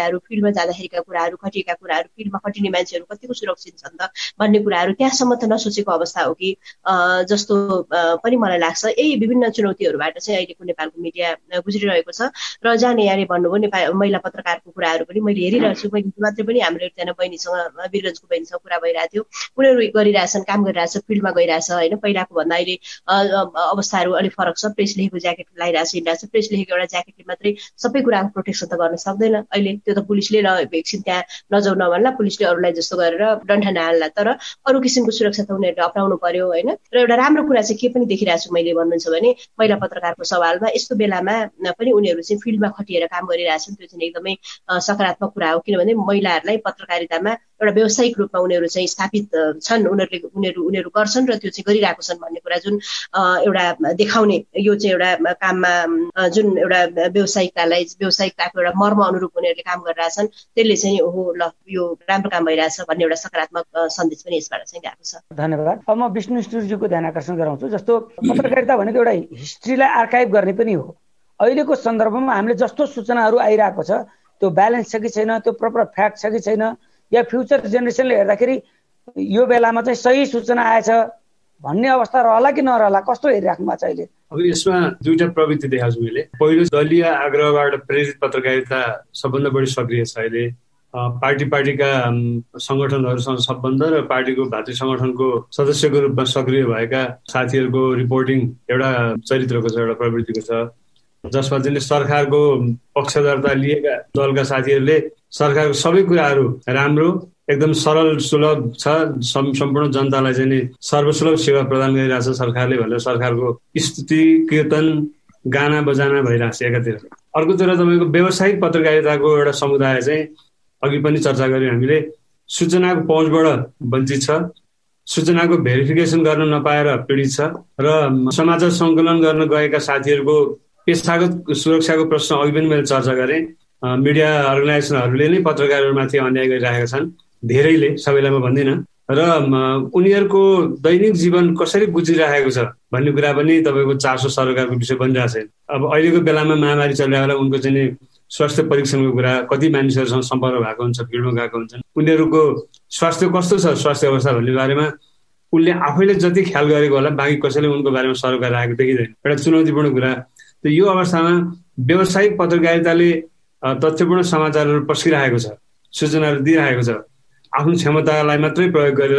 फिल्डमा जाँदाखेरिका कुराहरू, खटिएका कुराहरू, फिल्डमा खटिने मान्छेहरू कतिको सुरक्षित छन् त भन्ने कुराहरू त्यहाँसम्म त नसोचेको अवस्था हो कि जस्तो पनि मलाई लाग्छ। यही विभिन्न चुनौतीहरूबाट चाहिँ अहिलेको नेपालको मिडिया गुज्रिरहेको छ। र जहाँले यहाँले भन्नुभयो महिला पत्रकारको कुराहरू पनि मैले हेरिरहेको छु। मैले मात्रै पनि हाम्रो एकजना बहिनीसँग, वीरगञ्जको बहिनीसँग कुरा भइरहेको थियो। उनीहरू गरिरहेछन्, काम गरिरहेछ, फिल्डमा गइरहेछ होइन। पहिलाको भन्दा अहिले अवस्थाहरू अलिक फरक छ। प्रेस लेखेको ज्याकेट लगाइरहेछ, हिँडिरहेछ। प्रेस लेखेको एउटा ज्याकेटले मात्रै सबै कुराको प्रोटेक्सन त गर्न सक्दैन अहिले। त्यो त पुलिसले एकछिन त्यहाँ नजाउ नभन्ला, पुलिसले अरूलाई जस्तो गरेर डन्ठा नहाल्ला, तर अरू किसिमको सुरक्षा त उनीहरूले अप्नाउनु पर्यो होइन। र एउटा राम्रो कुरा चाहिँ के पनि देखिरहेको छु मैले भन्नुहुन्छ भने महिला पत्रकारको सवालमा यस्तो बेलामा पनि उनीहरू चाहिँ फिल्डमा खटिएर काम गरिरहेछन्। त्यो चाहिँ एकदमै सकारात्मक कुरा हो, किनभने महिलाहरूलाई पत्रकारितामा एउटा व्यावसायिक रूपमा उनीहरू चाहिँ स्थापित छन्, उनीहरू गर्छन् र त्यो चाहिँ गरिरहेको छन् भन्ने कुरा जुन एउटा देखाउने, यो चाहिँ एउटा काममा जुन एउटा व्यावसायिकताको एउटा मर्म अनुरूप उनीहरूले काम गरिरहेछन्, त्यसले चाहिँ ओहो ल यो राम्रो काम भइरहेछ भन्ने एउटा सकारात्मक सन्देश पनि यसबाट चाहिँ गएको छ। धन्यवाद। अब म विष्णु स्टुडियोको ध्यान आकर्षण गराउँछु। जस्तो पत्रकारिता भनेको एउटा हिस्ट्रीलाई आर्काइभ गर्ने पनि हो। अहिलेको सन्दर्भमा हामीले जस्तो सूचनाहरू आइरहेको छ त्यो ब्यालेन्स छ कि छैन, त्यो प्रपर फ्याक्ट छ कि छैन, या फ्युचर जेनेरेसनले हेर्दाखेरि यो बेलामा चाहिँ सही सूचना आएछ भन्ने अवस्था रहला कि नरहला, कस्तो हेरिराख्नु भएको छ अहिले? अब यसमा दुईटा प्रवृत्ति देखाएको छु मैले। पहिलो, दलीय आग्रहबाट प्रेरित पत्रकारिता सबभन्दा बढी सक्रिय छ अहिले। पार्टीका सङ्गठनहरूसँग सम्बन्ध र पार्टीको भातृ सङ्गठनको सदस्यको रूपमा सक्रिय भएका साथीहरूको रिपोर्टिङ एउटा चरित्रको छ, एउटा प्रवृत्तिको छ, जसमा चाहिँ सरकारको पक्षधरता लिएका दलका साथीहरूले सरकारको सबै कुराहरू राम्रो, एकदम सरल सुलभ छ, सम्पूर्ण जनतालाई चाहिँ सर्वसुलभ सेवा प्रदान गरिरहेछ सरकारले भनेर सरकारको स्तुति कीर्तन गाना बजाना भइरहेछ एकातिर। अर्कोतिर तपाईँको व्यावसायिक पत्रकारिताको एउटा समुदाय चाहिँ अघि पनि चर्चा गऱ्यौँ हामीले, सूचनाको पहुँचबाट वञ्चित छ, सूचनाको भेरिफिकेसन गर्न नपाएर पीडित छ, र समाचार सङ्कलन गर्न गएका साथीहरूको पेशागत सुरक्षाको प्रश्न अघि पनि मैले चर्चा गरेँ। मिडिया अर्गनाइजेसनहरूले नै पत्रकारहरूमाथि अन्याय गरिरहेका छन्, धेरैले, सबैलाई म भन्दिनँ। र उनीहरूको दैनिक जीवन कसरी गुज्रिरहेको छ भन्ने कुरा पनि तपाईँको चासो सरकारको विषय बनिरहेको छैन। अब अहिलेको बेलामा महामारी चलिरहेको बेला उनको चाहिँ स्वास्थ्य परीक्षणको कुरा, कति मानिसहरूसँग सम्पर्क भएको हुन्छ, फिल्डमा गएको हुन्छन्, उनीहरूको स्वास्थ्य कस्तो छ, स्वास्थ्य अवस्था भन्ने बारेमा उसले आफैले जति ख्याल गरेको होला बाँकी कसैले उनको बारेमा सरकार आएको देखिँदैन। एउटा चुनौतीपूर्ण कुरा। त यो अवस्थामा व्यावसायिक पत्रकारिताले तथ्यपूर्ण समाचारहरू पस्किरहेको छ, सूचनाहरू दिइरहेको छ, आफ्नो क्षमतालाई मात्रै प्रयोग गरेर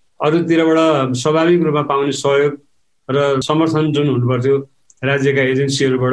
अरूतिरबाट स्वाभाविक रूपमा पाउने सहयोग र समर्थन जुन हुनुपर्थ्यो राज्यका एजेन्सीहरूबाट,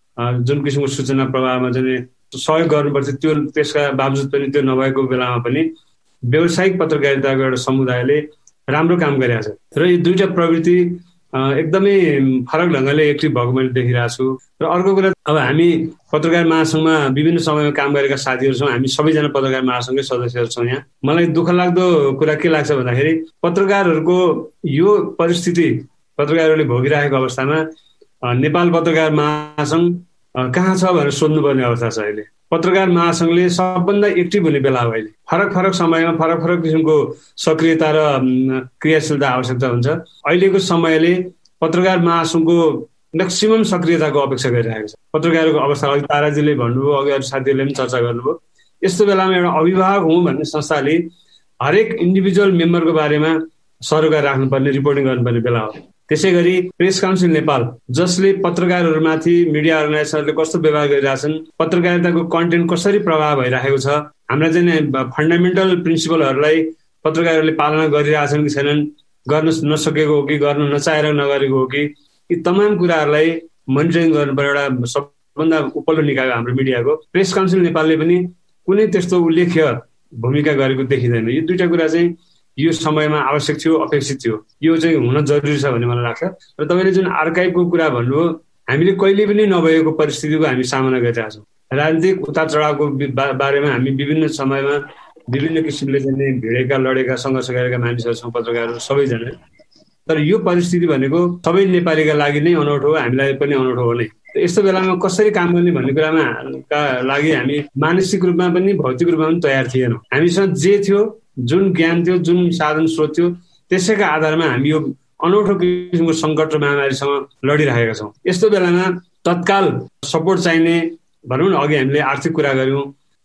जुन किसिमको सूचना प्रवाहमा चाहिँ सहयोग गर्नुपर्थ्यो, त्यो त्यसका बावजुद पनि त्यो नभएको बेलामा पनि व्यावसायिक पत्रकारिताको एउटा समुदायले राम्रो काम गरिरहेको छ। र यी दुईटा प्रवृत्ति एकदमै फरक ढङ्गले एक्टिभ भएको मैले देखिरहेको छु। र अर्को कुरा, अब हामी पत्रकार महासङ्घमा विभिन्न समयमा काम गरेका साथीहरू छौँ, हामी सबैजना पत्रकार महासङ्घकै सदस्यहरू छौँ। यहाँ मलाई दुःख लाग्दो कुरा के लाग्छ भन्दाखेरि पत्रकारहरूको यो परिस्थिति पत्रकारहरूले भोगिरहेको अवस्थामा नेपाल पत्रकार महासङ्घ कहाँ छ भनेर सोध्नुपर्ने अवस्था छ अहिले। पत्रकार महासङ्घले सबभन्दा एक्टिभ हुने बेला हो अहिले। फरक समयमा फरक किसिमको सक्रियता र क्रियाशीलता आवश्यकता हुन्छ। अहिलेको समयले पत्रकार महासङ्घको म्याक्सिमम सक्रियताको अपेक्षा गरिरहेको छ। पत्रकारको अवस्था अघि ताराजीले भन्नुभयो, अघि अरू साथीहरूले पनि चर्चा गर्नुभयो। यस्तो बेलामा एउटा अभिभावक हुँ भन्ने संस्थाले हरेक इन्डिभिजुअल मेम्बरको बारेमा सरोकार राख्नुपर्ने, रिपोर्टिङ गर्नुपर्ने बेला हो। त्यसै गरी प्रेस काउन्सिल नेपाल, जसले पत्रकारहरूमाथि मिडिया अर्गनाइजेसनहरूले कस्तो व्यवहार गरिरहेछन्, पत्रकारिताको कन्टेन्ट कसरी प्रभाव भइरहेको छ, हाम्रा चाहिँ फन्डामेन्टल प्रिन्सिपलहरूलाई पत्रकारहरूले पालना गरिरहेछन् कि छैनन्, गर्न नसकेको हो कि गर्न नचाहेर नगरेको हो कि, यी तमाम कुराहरूलाई मोनिटरिङ गर्नुपर्ने एउटा सबभन्दा उपल्लो निकाय हाम्रो मिडियाको। प्रेस काउन्सिल नेपालले पनि कुनै त्यस्तो उल्लेख्य भूमिका गरेको देखिँदैन। यो दुईटा कुरा चाहिँ यो समयमा आवश्यक थियो, अपेक्षित थियो, यो चाहिँ हुन जरुरी छ भन्ने मलाई लाग्छ। र तपाईँले जुन आर्काइभको कुरा भन्नुभयो, हामीले कहिले पनि नभएको परिस्थितिको हामी सामना गरिरहेका छौँ। राजनीतिक उतार चढावको बारेमा हामी विभिन्न समयमा विभिन्न किसिमले चाहिँ भिडेका लडेका सङ्घर्ष गरेका मानिसहरू छौँ, पत्रकारहरू सबैजना। तर यो परिस्थिति भनेको सबै नेपालीका लागि नै अनौठो हो, हामीलाई पनि अनौठो हो नै। यस्तो बेलामा कसरी काम गर्ने भन्ने कुरामा लागि हामी मानसिक रूपमा पनि भौतिक रूपमा पनि तयार थिएनौँ। हामीसँग जे थियो, जुन ज्ञान थियो, जुन साधन स्रोत थियो, त्यसैका आधारमा हामी यो अनौठो किसिमको सङ्कट र महामारीसँग लडिरहेका छौँ। यस्तो बेलामा तत्काल सपोर्ट चाहिने, भनौँ न, अघि हामीले आर्थिक कुरा गऱ्यौँ,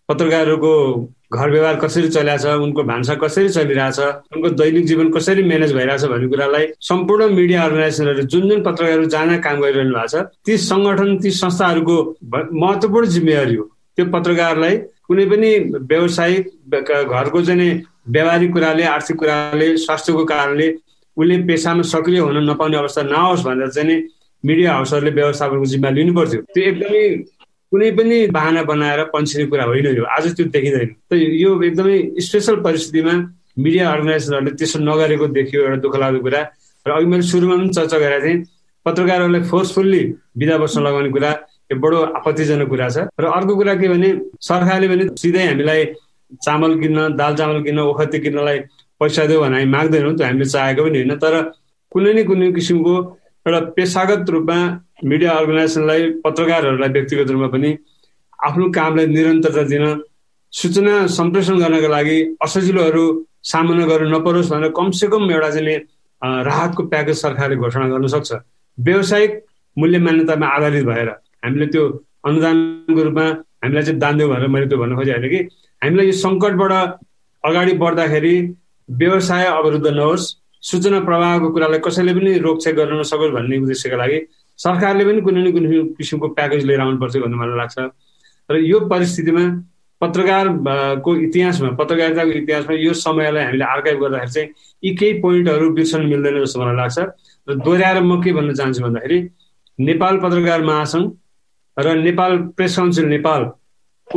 पत्रकारहरूको घर व्यवहार कसरी चलिरहेछ, उनको भान्सा कसरी चलिरहेछ, उनको दैनिक जीवन कसरी म्यानेज भइरहेछ भन्ने कुरालाई सम्पूर्ण मिडिया अर्गनाइजेसनहरूले जुन पत्रकारहरू जहाँ काम गरिरहनु भएको छ ती सङ्गठन ती संस्थाहरूको महत्त्वपूर्ण जिम्मेवारी हो। त्यो पत्रकारलाई कुनै पनि व्यावसायिक घरको चाहिँ व्यावहारिक कुराले, आर्थिक कुराले, स्वास्थ्यको कारणले उसले पेसामा सक्रिय हुन नपाउने अवस्था नहोस् भनेर चाहिँ मिडिया हाउसहरूले व्यवस्थापनको जिम्मा लिनु पर्थ्यो। त्यो एकदमै कुनै पनि बहाना बनाएर पन्छिने कुरा होइन यो। आज त्यो देखिँदैन। त यो एकदमै स्पेसल परिस्थितिमा मिडिया अर्गनाइजेसनहरूले त्यसो नगरेको देखियो, एउटा दुःख लाग्दो कुरा। र अघि मैले सुरुमा पनि चर्चा गरेको थिएँ, पत्रकारहरूलाई फोर्सफुल्ली बिदा बस्न लगाउने कुरा यो बडो आपत्तिजनक कुरा छ। र अर्को कुरा के भने सरकारले पनि सिधै हामीलाई चामल किन्न, दाल चामल किन्न, ओखती किन्नलाई पैसा देऊ भने हामी माग्दैनौँ, त्यो हामीले चाहेको पनि होइन। तर कुनै न कुनै किसिमको एउटा पेसागत रूपमा मिडिया अर्गनाइजेसनलाई, पत्रकारहरूलाई व्यक्तिगत रूपमा पनि आफ्नो कामलाई निरन्तरता दिन, सूचना सम्प्रेषण गर्नका लागि असजिलोहरू सामना गर्नु नपरोस् भनेर कमसेकम एउटा चाहिँ राहतको प्याकेज सरकारले घोषणा गर्न सक्छ। व्यावसायिक मूल्य मान्यतामा आधारित भएर हामीले त्यो अनुदानको रूपमा हामीलाई चाहिँ दान देऊ भनेर मैले त्यो भन्न खोजेँ कि हामीलाई यो सङ्कटबाट अगाडि बढ्दाखेरि व्यवसाय अवरुद्ध नहोस्, सूचना प्रवाहको कुरालाई कसैले पनि रोकछेक गर्न नसकोस् भन्ने उद्देश्यका लागि सरकारले पनि कुनै न कुनै किसिमको प्याकेज लिएर आउनुपर्छ भन्ने मलाई लाग्छ। र यो परिस्थितिमा पत्रकारको इतिहासमा, पत्रकारिताको इतिहासमा यो समयलाई हामीले आर्काइभ गर्दाखेरि चाहिँ यी केही पोइन्टहरू बिर्सन मिल्दैन जस्तो मलाई लाग्छ। र दोहोऱ्याएर म के भन्न चाहन्छु भन्दाखेरि नेपाल पत्रकार महासङ्घ र नेपाल प्रेस काउन्सिल नेपालको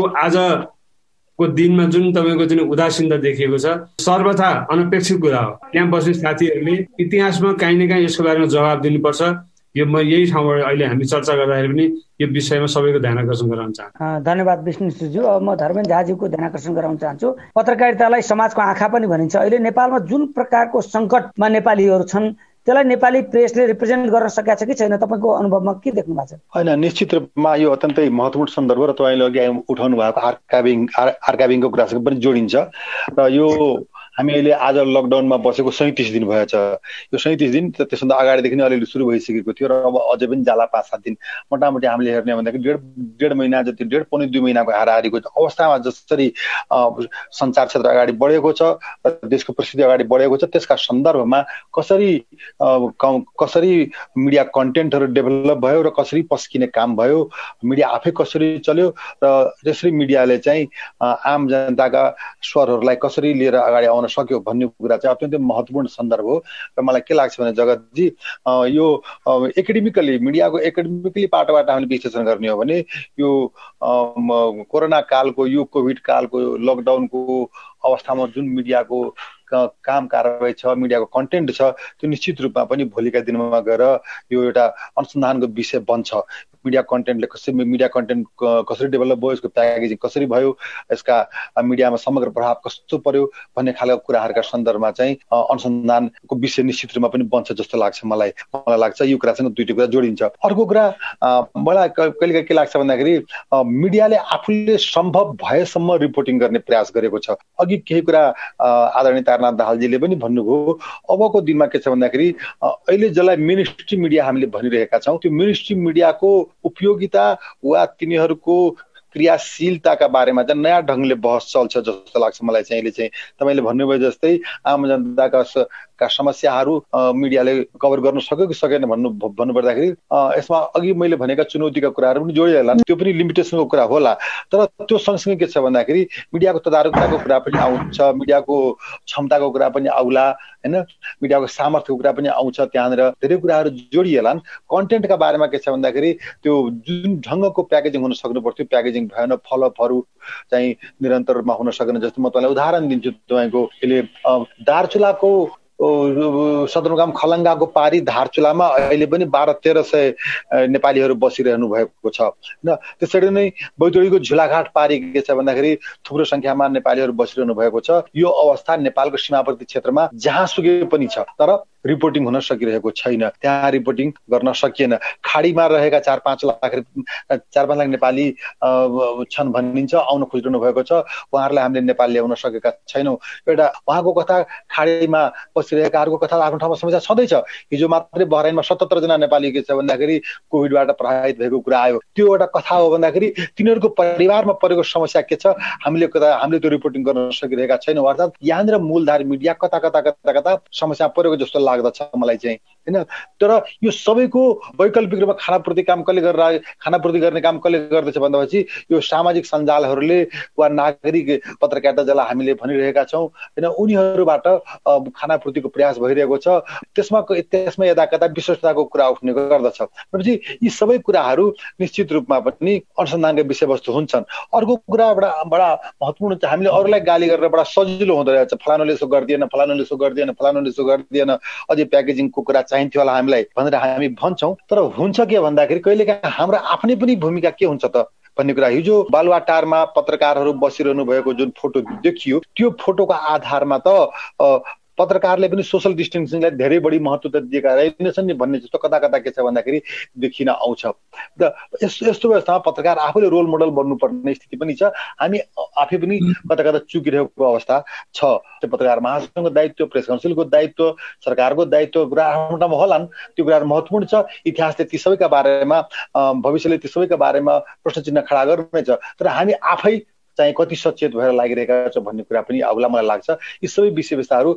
आजको दिनमा जुन तपाईँको जुन उदासीनता देखिएको छ सर्वथा अनपेक्षित कुरा हो। त्यहाँ बस्ने साथीहरूले इतिहासमा काहीँ न काहीँ यसको बारेमा जवाब दिनुपर्छ। यो म यही ठाउँबाट अहिले हामी चर्चा गर्दाखेरि पनि यो विषयमा सबैको ध्यान आकर्षण गराउन चाहन्छु। धन्यवाद विष्णुज्यू। अब म धर्मेन झाज्यूको ध्यान आकर्षण गराउन चाहन्छु। पत्रकारितालाई समाजको आँखा पनि भनिन्छ। अहिले नेपालमा जुन प्रकारको सङ्कटमा नेपालीहरू छन् त्यसलाई नेपाली प्रेसले रिप्रेजेन्ट गर्न सकेको छ कि छैन, तपाईँको अनुभवमा के देख्नु भएको छ? होइन, निश्चित रूपमा यो अत्यन्तै महत्त्वपूर्ण सन्दर्भ र तपाईँले अघि उठाउनु भएको आर्काइभिङको कुरासँग पनि जोडिन्छ। र यो हामी अहिले आज लकडाउनमा बसेको 37 दिन भएछ। यो 37 दिन त्यसभन्दा अगाडिदेखि नै अलिअलि सुरु भइसकेको थियो र अब अझै पनि जाला 5-7 दिन। मोटामोटी हामीले हेर्ने भन्दाखेरि डेढ महिना जति, 1.5-2 महिनाको हाराहारीको अवस्थामा जसरी सञ्चार क्षेत्र अगाडि बढेको छ र देशको परिस्थिति अगाडि बढेको छ, त्यसका सन्दर्भमा कसरी मिडिया कन्टेन्टहरू डेभलप भयो र कसरी पस्किने काम भयो, मिडिया आफै कसरी चल्यो र त्यसरी मिडियाले चाहिँ आम जनताका स्वरहरूलाई कसरी लिएर अगाडि आउन सक्यो भन्ने कुरा चाहिँ अत्यन्तै महत्त्वपूर्ण सन्दर्भ हो। र मलाई के लाग्छ भने जगतजी, यो मिडियाको एकाडेमिकली पाटोबाट हामीले विश्लेषण गर्ने हो भने यो कोरोना कालको, यो कोभिड कालको, लकडाउनको अवस्थामा जुन मिडियाको काम कारबाही छ, मिडियाको कन्टेन्ट छ, त्यो निश्चित रूपमा पनि भोलिका दिनमा गएर यो एउटा अनुसन्धानको विषय बन्छ। मिडिया कन्टेन्ट कसरी डेभलप भयो, यसको प्याकेजिङ कसरी भयो, यसका मिडियामा समग्र प्रभाव कस्तो पर्यो भन्ने खालको कुराहरूका सन्दर्भमा चाहिँ अनुसन्धानको विषय निश्चित रूपमा पनि बन्छ जस्तो लाग्छ। मलाई लाग्छ यो कुरासँग दुईटै कुरा जोडिन्छ। अर्को कुरा मलाई कहिलेकाहीँ के लाग्छ भन्दाखेरि मिडियाले आफूले सम्भव भएसम्म रिपोर्टिङ गर्ने प्रयास गरेको छ। अघि केही कुरा आदरणीय तारनाथ दाहालजीले पनि भन्नुभयो। अबको दिनमा के छ भन्दाखेरि अहिले जसलाई मिनिस्ट्री मिडिया हामीले भनिरहेका छौँ, त्यो मिनिस्ट्री मिडियाको उपयोगिता वा तिनीहरूको क्रियाशीलताका बारेमा चाहिँ नयाँ ढङ्गले बहस चल्छ जस्तो लाग्छ मलाई चाहिँ। अहिले चाहिँ तपाईँले भन्नुभयो जस्तै आम जनताका समस्याहरू मिडियाले कभर गर्न सक्यो कि सकेन भन्नुपर्दाखेरि यसमा अघि मैले भनेका चुनौतीका कुराहरू पनि जोडिएला, त्यो पनि लिमिटेसनको कुरा होला। तर त्यो सँगसँगै के छ भन्दाखेरि मिडियाको तदारुकताको कुरा पनि आउँछ, मिडियाको क्षमताको कुरा पनि आउला, होइन, मिडियाको सामर्थ्यको कुरा पनि आउँछ। त्यहाँनिर धेरै कुराहरू जोडिएलान्। कन्टेन्टका बारेमा के छ भन्दाखेरि त्यो जुन ढङ्गको प्याकेजिङ हुन सक्नु पर्थ्यो, प्याकेजिङ भएन, फलोअपहरू चाहिँ निरन्तर रूपमा हुन सकेन। जस्तो म तपाईँलाई उदाहरण दिन्छु। तपाईँको अहिले दार्चुलाको सदरमुकाम खलङ्गाको पारी धारचुलामा अहिले पनि 1200-1300 नेपालीहरू बसिरहनु भएको छ, होइन। त्यसरी नै बैतडीको झुलाघाट पारी के छ भन्दाखेरि थुप्रो सङ्ख्यामा नेपालीहरू बसिरहनु भएको छ। यो अवस्था नेपालको सीमावर्ती क्षेत्रमा जहाँसुकै पनि छ। तर रिपोर्टिङ हुन सकिरहेको छैन, त्यहाँ रिपोर्टिङ गर्न सकिएन। खाडीमा रहेका 4-5 लाख नेपाली छन् भनिन्छ, आउन खोजिरहनु भएको छ, उहाँहरूलाई हामीले नेपाल ल्याउन सकेका छैनौँ। एउटा उहाँको कथा खाडीमा बसिरहेकाहरूको कथा आफ्नो ठाउँमा समस्या छँदैछ। हिजो मात्रै बहराइनमा 77 जना नेपाली के छ भन्दाखेरि कोभिडबाट प्रभावित भएको कुरा आयो। त्यो एउटा कथा हो भन्दाखेरि तिनीहरूको परिवारमा परेको समस्या के छ हामीले त्यो रिपोर्टिङ गर्न सकिरहेका छैनौँ। अर्थात् यहाँनिर मूलधार मिडिया कता कता समस्या परेको जस्तो लाग्दछ मलाई चाहिँ, होइन। तर यो सबैको वैकल्पिक रूपमा खानापूर्ति गर्ने काम कसले गर्दछ भन्दाखेरि यो सामाजिक सञ्जालहरूले वा नागरिक पत्रकारिता जसलाई हामीले भनिरहेका छौँ, होइन, उनीहरूबाट खानापूर्तिको प्रयास भइरहेको छ। त्यसमा यदा कता विश्वस्तताको कुरा उठ्ने गर्दछ। भनेपछि यी सबै कुराहरू निश्चित रूपमा पनि अनुसन्धानका विषयवस्तु हुन्छन्। अर्को कुरा बडा महत्त्वपूर्ण छ, हामीले अरूलाई गाली गरेर बडा सजिलो हुँदो रहेछ, फलानुले यसो गर्दिएन, अझै प्याकेजिङको कुरा चाहिन्थ्यो होला हामीलाई भनेर हामी भन्छौँ। तर हुन्छ के भन्दाखेरि कहिलेकाहीँ हाम्रो आफ्नै पनि भूमिका के हुन्छ त भन्ने कुरा। हिजो बालुवाटारमा पत्रकारहरू बसिरहनु भएको जुन फोटो देखियो, त्यो फोटोको आधारमा त पत्रकारले पनि सोशल डिस्टेन्सिङलाई धेरै बढी महत्त्व दिएका रहेनछन् नि भन्ने जस्तो कता के छ भन्दाखेरि देखिन आउँछ। र यस्तो अवस्थामा पत्रकार आफूले रोल मोडल बन्नुपर्ने स्थिति पनि छ। हामी आफै पनि कता चुकिरहेको अवस्था छ। पत्रकार महासङ्घको दायित्व, प्रेस काउन्सिलको दायित्व, सरकारको दायित्व कुरा आफ्नो ठाउँमा होलान्, त्यो कुराहरू महत्त्वपूर्ण छ। इतिहासले ती सबैका बारेमा, भविष्यले ती सबैका बारेमा प्रश्न चिन्ह खडा गर्नेछ। तर हामी आफै चाहिँ कति सचेत भएर लागिरहेका छ भन्ने कुरा पनि अबला मलाई लाग्छ। यी सबै विषयवस्तुहरू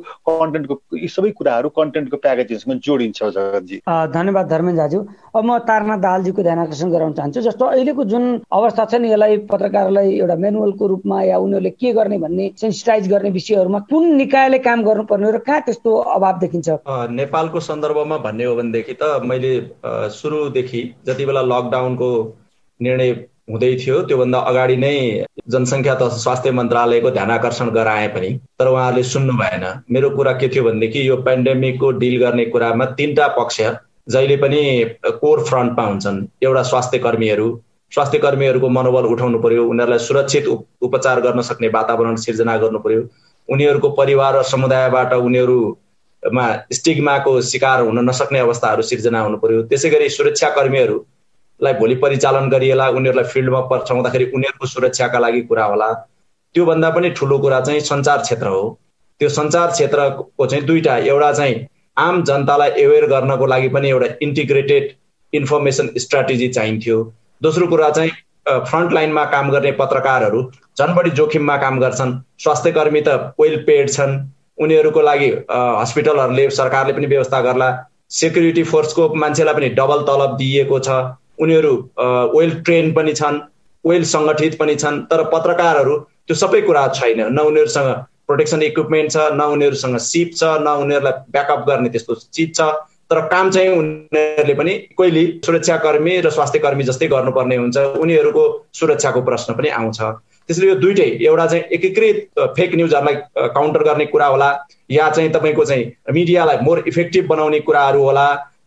यी सबै कुराहरू कन्टेन्टको प्याकेजिङसँग जोडिन्छ। जगतजी धन्यवाद धर्मेन्द्र दाजु। अब म तारानाथ दाहालजीको ध्यान आकर्षण गराउन चाहन्छु। जस्तो अहिलेको जुन अवस्था छ नि, यसलाई पत्रकारलाई एउटा म्यानुअलको रूपमा या उनीहरूले के गर्ने भन्ने सेन्सिटाइज गर्ने विषयहरूमा कुन निकायले काम गर्नुपर्ने र कहाँ त्यस्तो अभाव देखिन्छ? नेपालको सन्दर्भमा भन्ने हो भनेदेखि त मैले सुरुदेखि जति बेला लकडाउनको निर्णय हुँदै थियो त्योभन्दा अगाडि नै जनसङ्ख्या तथा स्वास्थ्य मन्त्रालयको ध्यान आकर्षण गराए पनि तर उहाँहरूले सुन्नु भएन। मेरो कुरा के थियो भनेदेखि यो पेन्डेमिकको डिल गर्ने कुरामा 3टा पक्ष जहिले पनि कोर फ्रन्टमा हुन्छन्। एउटा स्वास्थ्य कर्मीहरूको मनोबल उठाउनु पर्यो, उनीहरूलाई सुरक्षित उपचार गर्न सक्ने वातावरण सिर्जना गर्नु पर्यो, उनीहरूको परिवार र समुदायबाट उनीहरूमा स्टिग्माको शिकार हुन नसक्ने अवस्थाहरू सिर्जना हुनु पर्यो। त्यसै गरी सुरक्षा कर्मीहरूलाई भोलि परिचालन गरिएला, उनीहरूलाई फिल्डमा पठाउँदाखेरि उनीहरूको सुरक्षाका लागि कुरा होला। त्योभन्दा पनि ठुलो कुरा चाहिँ सञ्चार क्षेत्र हो। त्यो सञ्चार क्षेत्रको चाहिँ 2टा, एउटा चाहिँ आम जनतालाई एवेयर गर्नको लागि पनि एउटा इन्टिग्रेटेड इन्फर्मेसन स्ट्राटेजी चाहिन्थ्यो। दोस्रो कुरा चाहिँ फ्रन्ट लाइनमा काम गर्ने पत्रकारहरू झन् बढी जोखिममा काम गर्छन्। स्वास्थ्य कर्मी त वेल पेड छन्, उनीहरूको लागि हस्पिटलहरूले सरकारले पनि व्यवस्था गर्ला। सेक्युरिटी फोर्सको मान्छेलाई पनि डबल तलब दिइएको छ, उनीहरू वेल ट्रेन पनि छन्, वेल सङ्गठित पनि छन्। तर पत्रकारहरू त्यो सबै कुरा छैन, न उनीहरूसँग प्रोटेक्सन इक्विपमेन्ट छ, न उनीहरूसँग सिप छ, न उनीहरूलाई ब्याकअप गर्ने त्यस्तो चिज छ। तर काम चाहिँ उनीहरूले पनि कोही सुरक्षाकर्मी र स्वास्थ्य कर्मी जस्तै गर्नुपर्ने हुन्छ, उनीहरूको सुरक्षाको प्रश्न पनि आउँछ। त्यसले यो 2टै, एउटा चाहिँ एकीकृत फेक न्युजहरूलाई काउन्टर गर्ने कुरा होला या चाहिँ तपाईँको चाहिँ मिडियालाई मोर इफेक्टिभ बनाउने कुराहरू होला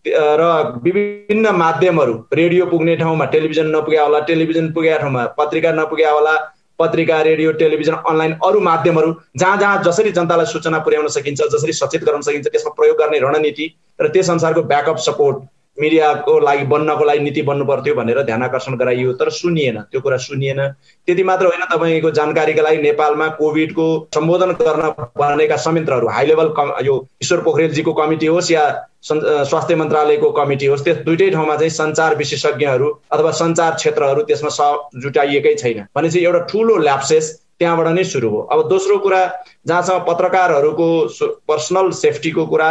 र विभिन्न माध्यमहरू, रेडियो पुग्ने ठाउँमा टेलिभिजन नपुग्या होला, टेलिभिजन पुगेका ठाउँमा पत्रिका नपुग्या होला, पत्रिका, रेडियो, टेलिभिजन, अनलाइन अरू माध्यमहरू जहाँ जसरी जनतालाई सूचना पुर्याउन सकिन्छ, जसरी सचेत गराउन सकिन्छ त्यसमा प्रयोग गर्ने रणनीति र त्यस अनुसारको ब्याकअप सपोर्ट मिडियाको लागि बन्नको लागि नीति बन्नु पर्थ्यो भनेर ध्यान आकर्षण गराइयो। तर सुनिएन, त्यो कुरा सुनिएन। त्यति मात्र होइन, तपाईँको जानकारीका लागि नेपालमा कोभिडको सम्बोधन गर्न बनेका संयन्त्रहरू हाई लेभल, यो ईश्वर पोखरेलजीको कमिटी होस् या स्वास्थ्य मन्त्रालयको कमिटी होस्, त्यस 2टै ठाउँमा चाहिँ सञ्चार विशेषज्ञहरू अथवा सञ्चार क्षेत्रहरू त्यसमा जुटाइएकै छैन भनेपछि एउटा ठुलो ल्याप्सेस त्यहाँबाट नै सुरु हो। अब दोस्रो कुरा, जहाँसम्म पत्रकारहरूको पर्सनल सेफ्टीको कुरा,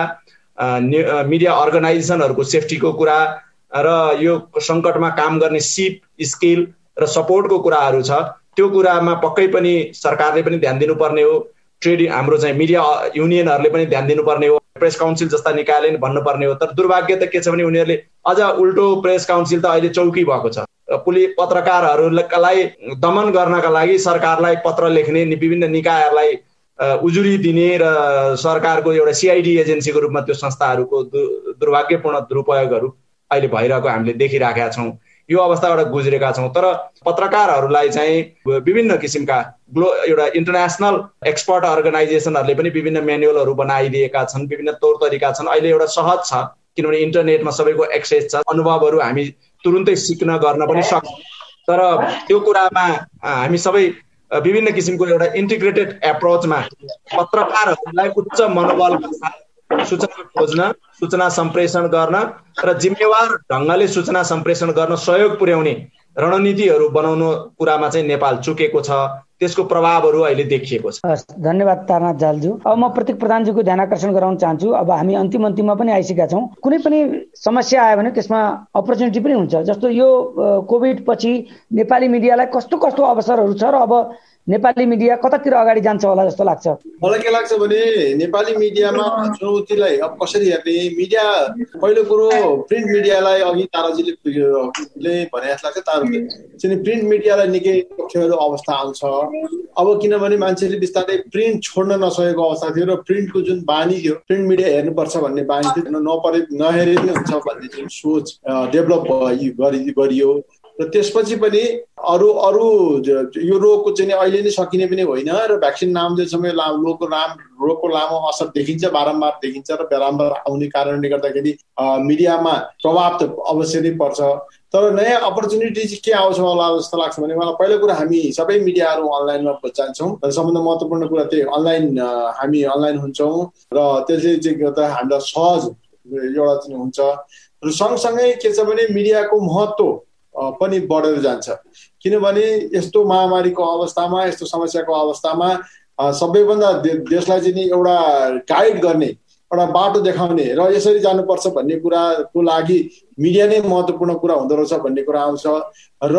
मिडिया अर्गनाइजेसनहरूको सेफ्टीको कुरा र यो सङ्कटमा काम गर्ने सिप, स्किल र सपोर्टको कुराहरू छ, त्यो कुरामा पक्कै पनि सरकारले पनि ध्यान दिनुपर्ने हो। हाम्रो चाहिँ मिडिया युनियनहरूले पनि ध्यान दिनुपर्ने हो, प्रेस काउन्सिल जस्ता निकायले पनि भन्नुपर्ने हो। तर दुर्भाग्य त के छ भने उनीहरूले अझ उल्टो प्रेस काउन्सिल त अहिले चौकी भएको छ। पत्रकारहरूलाई दमन गर्नका लागि सरकारलाई पत्र लेख्ने विभिन्न निकायहरूलाई उजुरी दिने र सरकारको एउटा सिआइडी एजेन्सीको रूपमा त्यो संस्थाहरूको दुर्भाग्यपूर्ण दुरुपयोगहरू अहिले भइरहेको हामीले देखिराखेका छौँ। यो अवस्थाबाट गुज्रेका छौँ। तर पत्रकारहरूलाई चाहिँ विभिन्न किसिमका एउटा इन्टरनेसनल एक्सपर्ट अर्गनाइजेसनहरूले पनि विभिन्न म्यानुअलहरू बनाइदिएका छन्, विभिन्न तौर तरिका छन्। अहिले एउटा सहज छ किनभने इन्टरनेटमा सबैको एक्सेस छ, अनुभवहरू हामी तुरुन्तै सिक्न गर्न पनि सक्छौँ। तर त्यो कुरामा हामी सबै विभिन्न किसिमको एउटा इन्टिग्रेटेड एप्रोचमा पत्रकारहरूलाई उच्च मनोबलका साथ सूचना खोज्न, सूचना सम्प्रेषण गर्न र जिम्मेवार ढङ्गले सूचना सम्प्रेषण गर्न सहयोग पुर्याउने रणनीतिहरू बनाउनु कुरामा चाहिँ नेपाल चुकेको छ। त्यसको प्रभावहरू अहिले देखिएको छ। धन्यवाद तारानाथ जालज्यू। अब म प्रतीक प्रधानज्यूको ध्यान आकर्षण गराउन चाहन्छु। अब हामी अन्तिममा पनि आइसकेका छौँ। कुनै पनि समस्या आयो भने त्यसमा अपर्च्युनिटी पनि हुन्छ। जस्तो यो कोभिड पछि नेपाली मिडियालाई कस्तो कस्तो अवसरहरू छ र अब नेपाली मिडिया कतातिर अगाडि जान्छ होला जस्तो लाग्छ? मलाई के लाग्छ भने नेपाली मिडियामा चुनौतीलाई अब कसरी हेर्ने, मिडिया पहिलो कुरो प्रिन्ट मिडियालाई अघि ताराजीले भने जस्तो लाग्छ, ताराले प्रिन्ट मिडियालाई निकै अप्ठ्यारो अवस्था आउँछ। अब किनभने मान्छेले बिस्तारै प्रिन्ट छोड्न नसकेको अवस्था थियो र प्रिन्टको जुन बानी थियो, प्रिन्ट मिडिया हेर्नुपर्छ भन्ने बानी थियो, नहेरे पनि हुन्छ भन्ने जुन सोच डेभलप गरियो र त्यसपछि पनि अरू यो रोगको चाहिँ अहिले नै सकिने पनि होइन र भ्याक्सिन नामले समय रोगको लामो असर देखिन्छ, बारम्बार देखिन्छ र बारम्बार आउने कारणले गर्दाखेरि मिडियामा प्रभाव त अवश्य नै पर्छ। तर नयाँ अपर्च्युनिटी चाहिँ के आउँछ होला जस्तो लाग्छ भने मलाई पहिलो कुरा हामी सबै मिडियाहरू अनलाइनमा जान्छौँ र सबभन्दा महत्त्वपूर्ण कुरा त्यही हामी अनलाइन हुन्छौँ र त्यसले चाहिँ गर्दा हामीलाई सहज एउटा चाहिँ हुन्छ र सँगसँगै के छ भने मिडियाको महत्त्व पनि बढेर जान्छ। किनभने यस्तो महामारीको अवस्थामा, यस्तो समस्याको अवस्थामा सबैभन्दा देशलाई चाहिँ एउटा गाइड गर्ने, एउटा बाटो देखाउने र यसरी जानुपर्छ भन्ने कुराको लागि मिडिया नै महत्त्वपूर्ण कुरा हुँदो रहेछ भन्ने कुरा आउँछ र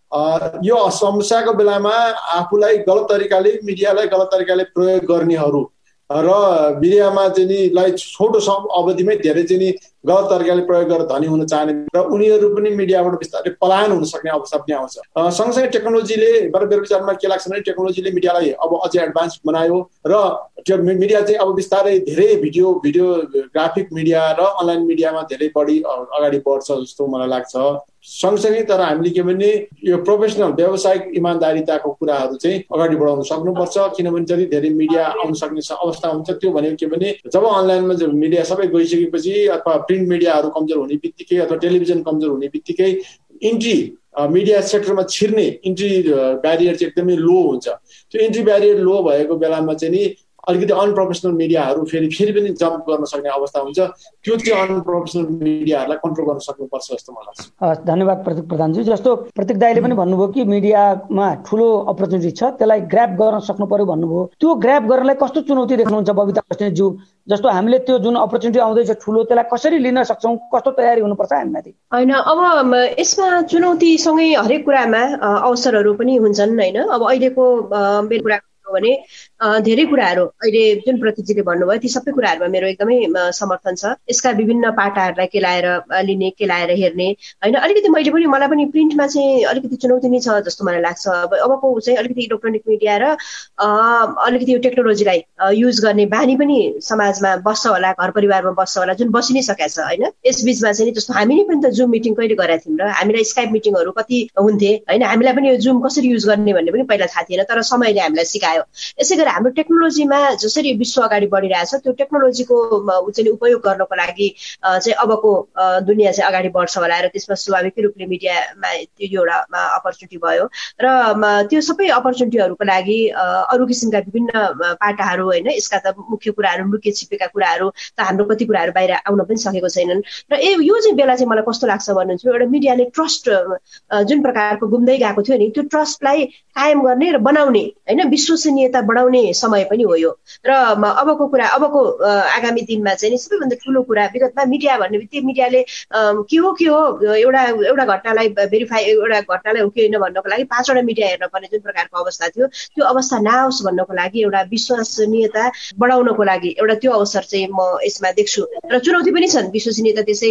यो समस्याको बेलामा आफूलाई गलत तरिकाले, मिडियालाई गलत तरिकाले प्रयोग गर्नेहरू र मिडियामा चाहिँ छोटो अवधिमै धेरै चाहिँ गलत तरिकाले प्रयोग गरेर धनी हुन चाहने र उनीहरू पनि मिडियाबाट बिस्तारै पलायन हुन सक्ने अवस्था पनि आउँछ। सँगसँगै टेक्नोलोजीले मेरो विचारमा के लाग्छ भने टेक्नोलोजीले मिडियालाई अब अझै एडभान्स बनायो र त्यो मिडिया चाहिँ अब बिस्तारै धेरै भिडियो ग्राफिक मिडिया र अनलाइन मिडियामा धेरै बढी अगाडि बढ्छ जस्तो मलाई लाग्छ। सँगसँगै तर हामीले के भने यो प्रोफेसनल व्यावसायिक इमान्दारिताको कुराहरू चाहिँ अगाडि बढाउन सक्नुपर्छ। किनभने जति धेरै मिडिया आउन सक्ने अवस्था हुन्छ त्यो भनेको के भने जब अनलाइनमा मिडिया सबै गइसकेपछि अथवा प्रिन्ट मिडियाहरू कमजोर हुने बित्तिकै अथवा टेलिभिजन कमजोर हुने बित्तिकै इन्ट्री मिडिया सेक्टरमा छिर्ने इन्ट्री ब्यारियर चाहिँ एकदमै लो हुन्छ। त्यो इन्ट्री ब्यारियर लो भएको बेलामा चाहिँ नि अलिकति अनप्रोफेसनल मिडियाहरू फेरि पनि जम्प गर्न सक्ने अवस्था हुन्छ। त्यो चाहिँ अनप्रोफेसनल मिडियाहरूलाई कन्ट्रोल गर्न सक्नुपर्छ जस्तो मलाई लाग्छ। धन्यवाद प्रतीक प्रधानजी। जस्तो प्रतीक दाइले पनि भन्नुभयो कि मिडियामा ठुलो अपर्च्युनिटी छ, त्यसलाई ग्र्याब गर्न सक्नु पर्यो भन्नुभयो। त्यो ग्र्याब गर्नलाई कस्तो चुनौती देख्नुहुन्छ बबिता बस्नेतज्यू? जस्तो हामीले त्यो जुन अपर्च्युनिटी आउँदैछ ठुलो, त्यसलाई कसरी लिन सक्छौँ, कस्तो तयारी हुनुपर्छ हामीमाथि? होइन, अब यसमा चुनौतीसँगै हरेक कुरामा अवसरहरू पनि हुन्छन् होइन। अब अहिलेको मेरो कुरा भने धेरै कुराहरू अहिले जुन प्रतीकजीले भन्नुभयो ती सबै कुराहरूमा मेरो एकदमै समर्थन छ। यसका विभिन्न पाटाहरूलाई केलाएर लिने, केलाएर हेर्ने होइन। अलिकति मलाई पनि प्रिन्टमा चाहिँ अलिकति चुनौती नै छ जस्तो मलाई लाग्छ। अबको चाहिँ अलिकति इलेक्ट्रोनिक मिडिया र अलिकति यो टेक्नोलोजीलाई युज गर्ने बानी पनि समाजमा बस्छ होला, घर परिवारमा बस्छ होला, जुन बसि नै सकेको छ होइन। यस बिचमा चाहिँ जस्तो हामीले पनि त जुम मिटिङ कहिले गरेका थियौँ र हामीलाई स्काइप मिटिङहरू कति हुन्थे होइन। हामीलाई पनि यो जुम कसरी युज गर्ने भन्ने पनि पहिला थाहा थिएन, तर समयले हामीलाई सिकायो। यसै गरी हाम्रो टेक्नोलोजीमा जसरी विश्व अगाडि बढिरहेछ त्यो टेक्नोलोजीको चाहिँ उपयोग गर्नको लागि चाहिँ अबको दुनियाँ चाहिँ अगाडि बढ्छ होला र त्यसमा स्वाभाविक रूपले मिडियामा त्यो एउटा अपर्च्युनिटी भयो र त्यो सबै अपर्च्युनिटीहरूको लागि अरू किसिमका विभिन्न पाटाहरू होइन। यसका त मुख्य कुराहरू, लुके छिपेका कुराहरू त हाम्रो कति कुराहरू बाहिर आउन पनि सकेको छैनन् र यो चाहिँ बेला चाहिँ मलाई कस्तो लाग्छ भन्नुहुन्छ, एउटा मिडियाले ट्रस्ट जुन प्रकारको गुम्दै गएको थियो नि त्यो ट्रस्टलाई कायम गर्ने र बनाउने होइन, विश्वसनीयता बढाउने समय पनि हो यो। र अबको आगामी दिनमा चाहिँ सबैभन्दा ठुलो कुरा विगतमा मिडिया भन्ने बित्तिकै मिडियाले के हो एउटा घटनालाई भेरिफाई, एउटा घटनालाई हो कि होइन भन्नको लागि 5वटा मिडिया हेर्न पर्ने जुन प्रकारको अवस्था थियो त्यो अवस्था नआओस् भन्नको लागि, एउटा विश्वसनीयता बढाउनको लागि एउटा त्यो अवसर चाहिँ म यसमा देख्छु। र चुनौती पनि छन्, विश्वसनीयता त्यसै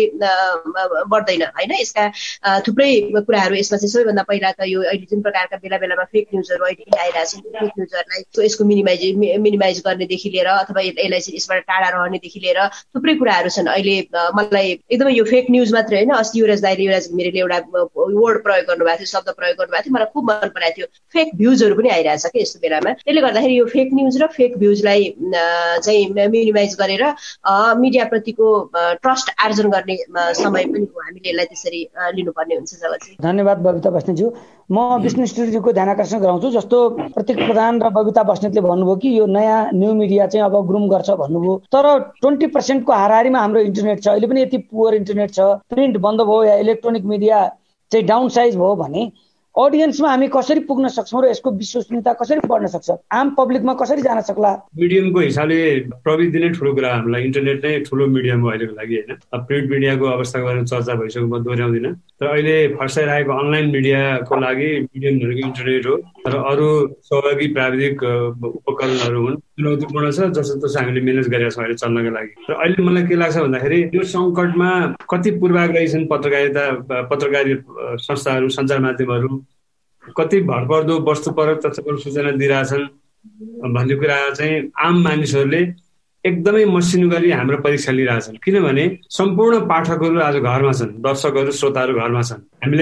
बढ्दैन होइन। यसका थुप्रै कुराहरू यसमा चाहिँ सबैभन्दा पहिला त यो अहिले जुन प्रकारका बेला बेलामा फेक न्युजहरू अहिले आइरहेको छ, फेक न्युजहरूलाई फेकहरूलाई यसको मिनिमाइज गर्नेदेखि लिएर अथवा यसलाई चाहिँ यसबाट टाढा रहनेदेखि लिएर थुप्रै कुराहरू छन्। अहिले मलाई एकदमै यो फेक न्युज मात्रै होइन, अस्ति युवराज घिमिरेले एउटा वर्ड प्रयोग गर्नुभएको थियो, शब्द प्रयोग गर्नुभएको थियो, मलाई खुब मन परेको थियो। फेक भ्युजहरू पनि आइरहेछ कि यस्तो बेलामा। त्यसले गर्दाखेरि यो फेक न्युज र फेक भ्युजलाई चाहिँ मिनिमाइज गरेर मिडियाप्रतिको ट्रस्ट आर्जन गर्ने समय पनि हो, हामीले यसलाई त्यसरी लिनुपर्ने हुन्छ। जगतजी धन्यवाद बबिता बस्नेतज्यू। म विष्णु स्टुडियोको ध्यान आकर्षण गराउँछु। जस्तो प्रतीक प्रधान र बबिता बस्नेतले भन्नुभयो कि यो नयाँ न्यू मिडिया चाहिँ अब ग्रुम गर्छ भन्नुभयो, तर 20% को हाराहारीमा हाम्रो इन्टरनेट छ। अहिले पनि यति पुवर इन्टरनेट छ, प्रिन्ट बन्द भयो या इलेक्ट्रोनिक मिडिया चाहिँ डाउन साइज भयो भने अडियन्समा हामी कसरी पुग्न सक्छौँ र यसको विश्वसनीयता कसरी बढ्न सक्छ, आम पब्लिकमा कसरी जान सक्ला? मिडियमको हिसाबले प्रविधि नै ठुलो कुरा, हामीलाई इन्टरनेट नै ठुलो मिडियम हो अहिलेको लागि होइन। प्रिन्ट मिडियाको अवस्थाको बारेमा चर्चा भइसक्यो, म दोहोऱ्याउँदिनँ। तर अहिले फर्साइरहेको अनलाइन मिडियाको लागि मिडियमहरूको इन्टरनेट हो र अरू सहयोगी प्राविधिक उपकरणहरू हुन्। चुनौतीपूर्ण छ, जसो हामीले म्यानेज गरेका छौँ अहिले चल्नको लागि। र अहिले मलाई के लाग्छ भन्दाखेरि यो सङ्कटमा कति पूर्वाग्रही छन् पत्रकारी संस्थाहरू, सञ्चार माध्यमहरू, कति भरपर्दो वस्तुपरक तथ्यपरक सूचना दिइरहेछन् भन्ने कुरा चाहिँ आम मानिसहरूले एकदमै मसिनो गरी हाम्रो परीक्षा लिइरहेछन्। किनभने सम्पूर्ण पाठकहरू आज घरमा छन्, दर्शकहरू श्रोताहरू घरमा छन्।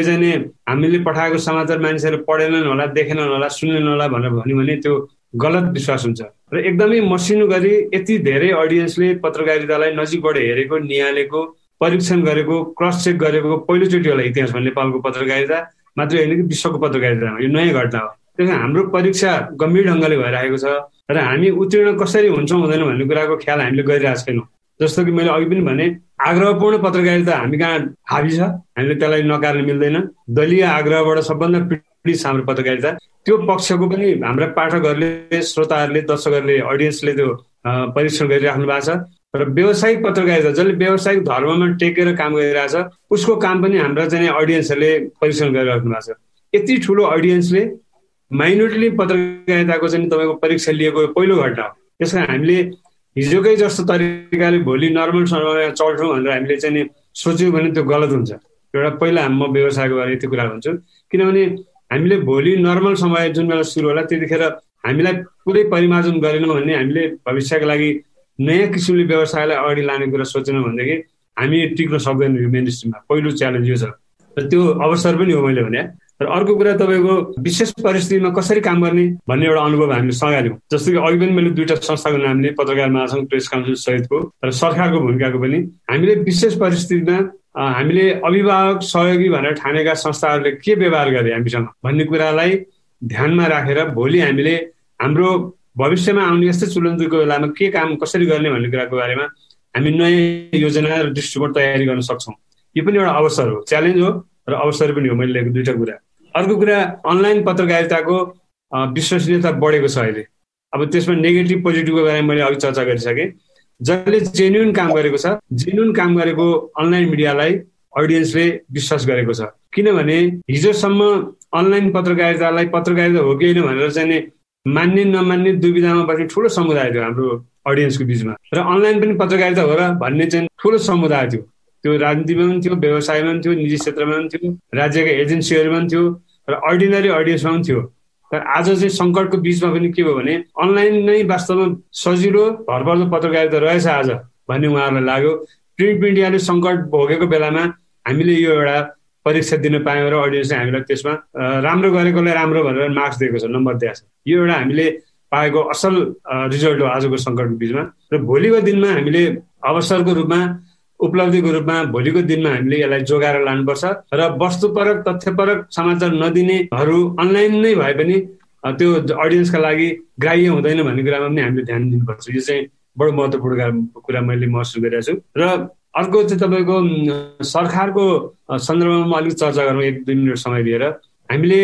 हामीले पठाएको समाचार मानिसहरू पढेनन् होला, देखेनन् होला, सुनेनन् होला भनेर भन्यो भने त्यो गलत विश्वास हुन्छ। र एकदमै मसिनो गरी यति धेरै अडियन्सले पत्रकारितालाई नजिकबाट हेरेको, निहालेको, परीक्षण गरेको, क्रस चेक गरेको पहिलोचोटि होला इतिहासमा नेपालको पत्रकारिता मात्रै होइन कि विश्वको पत्रकारितामा। यो नयाँ घटना हो। त्यस हाम्रो परीक्षा गम्भीर ढङ्गले भइरहेको छ र हामी उत्तीर्ण कसरी हुन्छौँ हुँदैन भन्ने कुराको ख्याल हामीले गरिरहेको छैनौँ। जस्तो कि मैले अघि पनि भने, आग्रहपूर्ण पत्रकारिता हामी कहाँ हाबी छ, हामीले त्यसलाई नकार्न मिल्दैन। दलीय आग्रहबाट सबभन्दा पीडित छ हाम्रो पत्रकारिता। त्यो पक्षको पनि हाम्रा पाठकहरूले, श्रोताहरूले, दर्शकहरूले, अडियन्सले त्यो परीक्षण गरिराख्नु भएको छ। र व्यावसायिक पत्रकारिता जसले व्यावसायिक धर्ममा टेकेर काम गरिरहेछ उसको काम पनि हाम्रा चाहिँ अडियन्सहरूले परीक्षण गरिराख्नु भएको छ। यति ठुलो अडियन्सले माइनोरिटी पत्रकारिताको चाहिँ तपाईँको परीक्षा लिएको पहिलो घटना हो। त्यस कारण हामीले हिजोकै जस्तो तरिकाले भोलि नर्मल समयमा चल्छौँ भनेर हामीले चाहिँ सोच्यौँ भने त्यो गलत हुन्छ। एउटा पहिला म व्यवसायको बारे यति कुरा भन्छु, किनभने हामीले भोलि नर्मल समय जुन बेला सुरु होला त्यतिखेर हामीलाई पुरै परिमार्जन गरेनौँ भने हामीले भविष्यको लागि नयाँ किसिमले व्यवसायलाई अगाडि लाने कुरा सोचेनौँ भनेदेखि हामी टिक्न सक्दैनौँ यो मेन स्ट्रिममा। पहिलो च्यालेन्ज यो छ र त्यो अवसर पनि हो मैले भने। र अर्को कुरा तपाईँको विशेष परिस्थितिमा कसरी काम गर्ने भन्ने एउटा अनुभव हामीले सघाल्यौँ। जस्तो कि अघि पनि मैले दुईवटा संस्थाको नाम लिएँ, पत्रकार महासङ्घ, प्रेस काउन्सिल सहितको र सरकारको भूमिकाको पनि। हामीले विशेष परिस्थितिमा हामीले अभिभावक सहयोगी भनेर ठानेका संस्थाहरूले के व्यवहार गरे हामीसँग भन्ने कुरालाई ध्यानमा राखेर भोलि हामीले हाम्रो भविष्यमा आउने यस्तै चुनौतीको बेलामा के काम कसरी गर्ने भन्ने कुराको बारेमा हामी नयाँ योजना र दृष्टिकोण तयारी गर्न सक्छौँ। यो पनि एउटा अवसर हो, च्यालेन्ज हो र अवसर पनि हो। मैले लिएको दुईवटा कुरा। अर्को कुरा, अनलाइन पत्रकारिताको विश्वसनीयता बढेको छ अहिले। अब त्यसमा नेगेटिभ पोजिटिभको बारेमा मैले अघि चर्चा गरिसकेँ। जसले जेन्युन काम गरेको छ, जेन्युन काम गरेको अनलाइन मिडियालाई अडियन्सले विश्वास गरेको छ। किनभने हिजोसम्म अनलाइन पत्रकारितालाई पत्रकारिता हो कि होइन भनेर चाहिँ मान्ने नमान्ने दुविधामा बस्ने ठुलो समुदाय थियो हाम्रो अडियन्सको बिचमा। र अनलाइन पनि पत्रकारिता हो र भन्ने चाहिँ ठुलो समुदाय थियो। त्यो राजनीतिमा पनि थियो, व्यवसायमा पनि थियो, निजी क्षेत्रमा पनि थियो, राज्यका एजेन्सीहरूमा पनि थियो र अर्डिनरी अडियन्समा पनि थियो। तर आज चाहिँ सङ्कटको बिचमा पनि के भयो भने अनलाइन नै वास्तवमा सजिलो भरपर्दो पत्रकारिता रहेछ आज भन्ने उहाँहरूलाई लाग्यो। प्रिन्ट मिडियाले सङ्कट भोगेको बेलामा हामीले यो एउटा परीक्षा दिन पायौँ र अडियन्सले हामीलाई त्यसमा राम्रो गरेकोलाई राम्रो भनेर मार्क्स दिएको छ, नम्बर दिएको छ। यो एउटा हामीले पाएको असल रिजल्ट हो आजको सङ्कटको बिचमा। र भोलिको दिनमा हामीले अवसरको रूपमा, उपलब्धिको रूपमा भोलिको दिनमा हामीले यसलाई जोगाएर लानुपर्छ र वस्तुपरक तथ्यपरक समाचार नदिनेहरू अनलाइन नै भए पनि त्यो अडियन्सका लागि ग्राह्य हुँदैन भन्ने कुरामा पनि हामीले ध्यान दिनुपर्छ। यो चाहिँ बडो महत्त्वपूर्ण कुरा मैले महसुस गरिरहेको छु। र अर्को चाहिँ तपाईँको सरकारको सन्दर्भमा म अलिक चर्चा गरौँ 1-2 मिनट समय लिएर। अहिले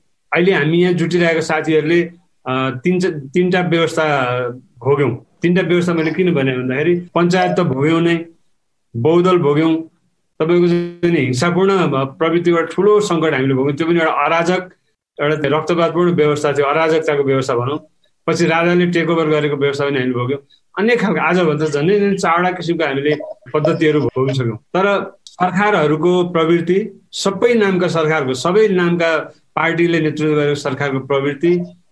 हामी यहाँ जुटिरहेका साथीहरूले तीनटा व्यवस्था भोग्यौँ। तीनटा व्यवस्था मैले किन भने भन्दाखेरि पञ्चायत त भोग्यौँ नै, बहुदल भोग्यौँ, तपाईँको चाहिँ हिंसापूर्ण प्रवृत्तिबाट ठुलो सङ्कट हामीले भोग्यौँ। त्यो पनि एउटा अराजक, एउटा रक्तपातपूर्ण व्यवस्था थियो, अराजकताको व्यवस्था भनौँ। पछि राजाले टेक ओभर गरेको व्यवस्था पनि हामीले भोग्यौँ। अनेक खालको आजभन्दा झन् चारवटा किसिमको हामीले पद्धतिहरू भोगिसक्यौँ। तर सरकारहरूको प्रवृत्ति, सबै नामका सरकारको, सबै नामका पार्टीले नेतृत्व गरेको सरकारको प्रवृत्ति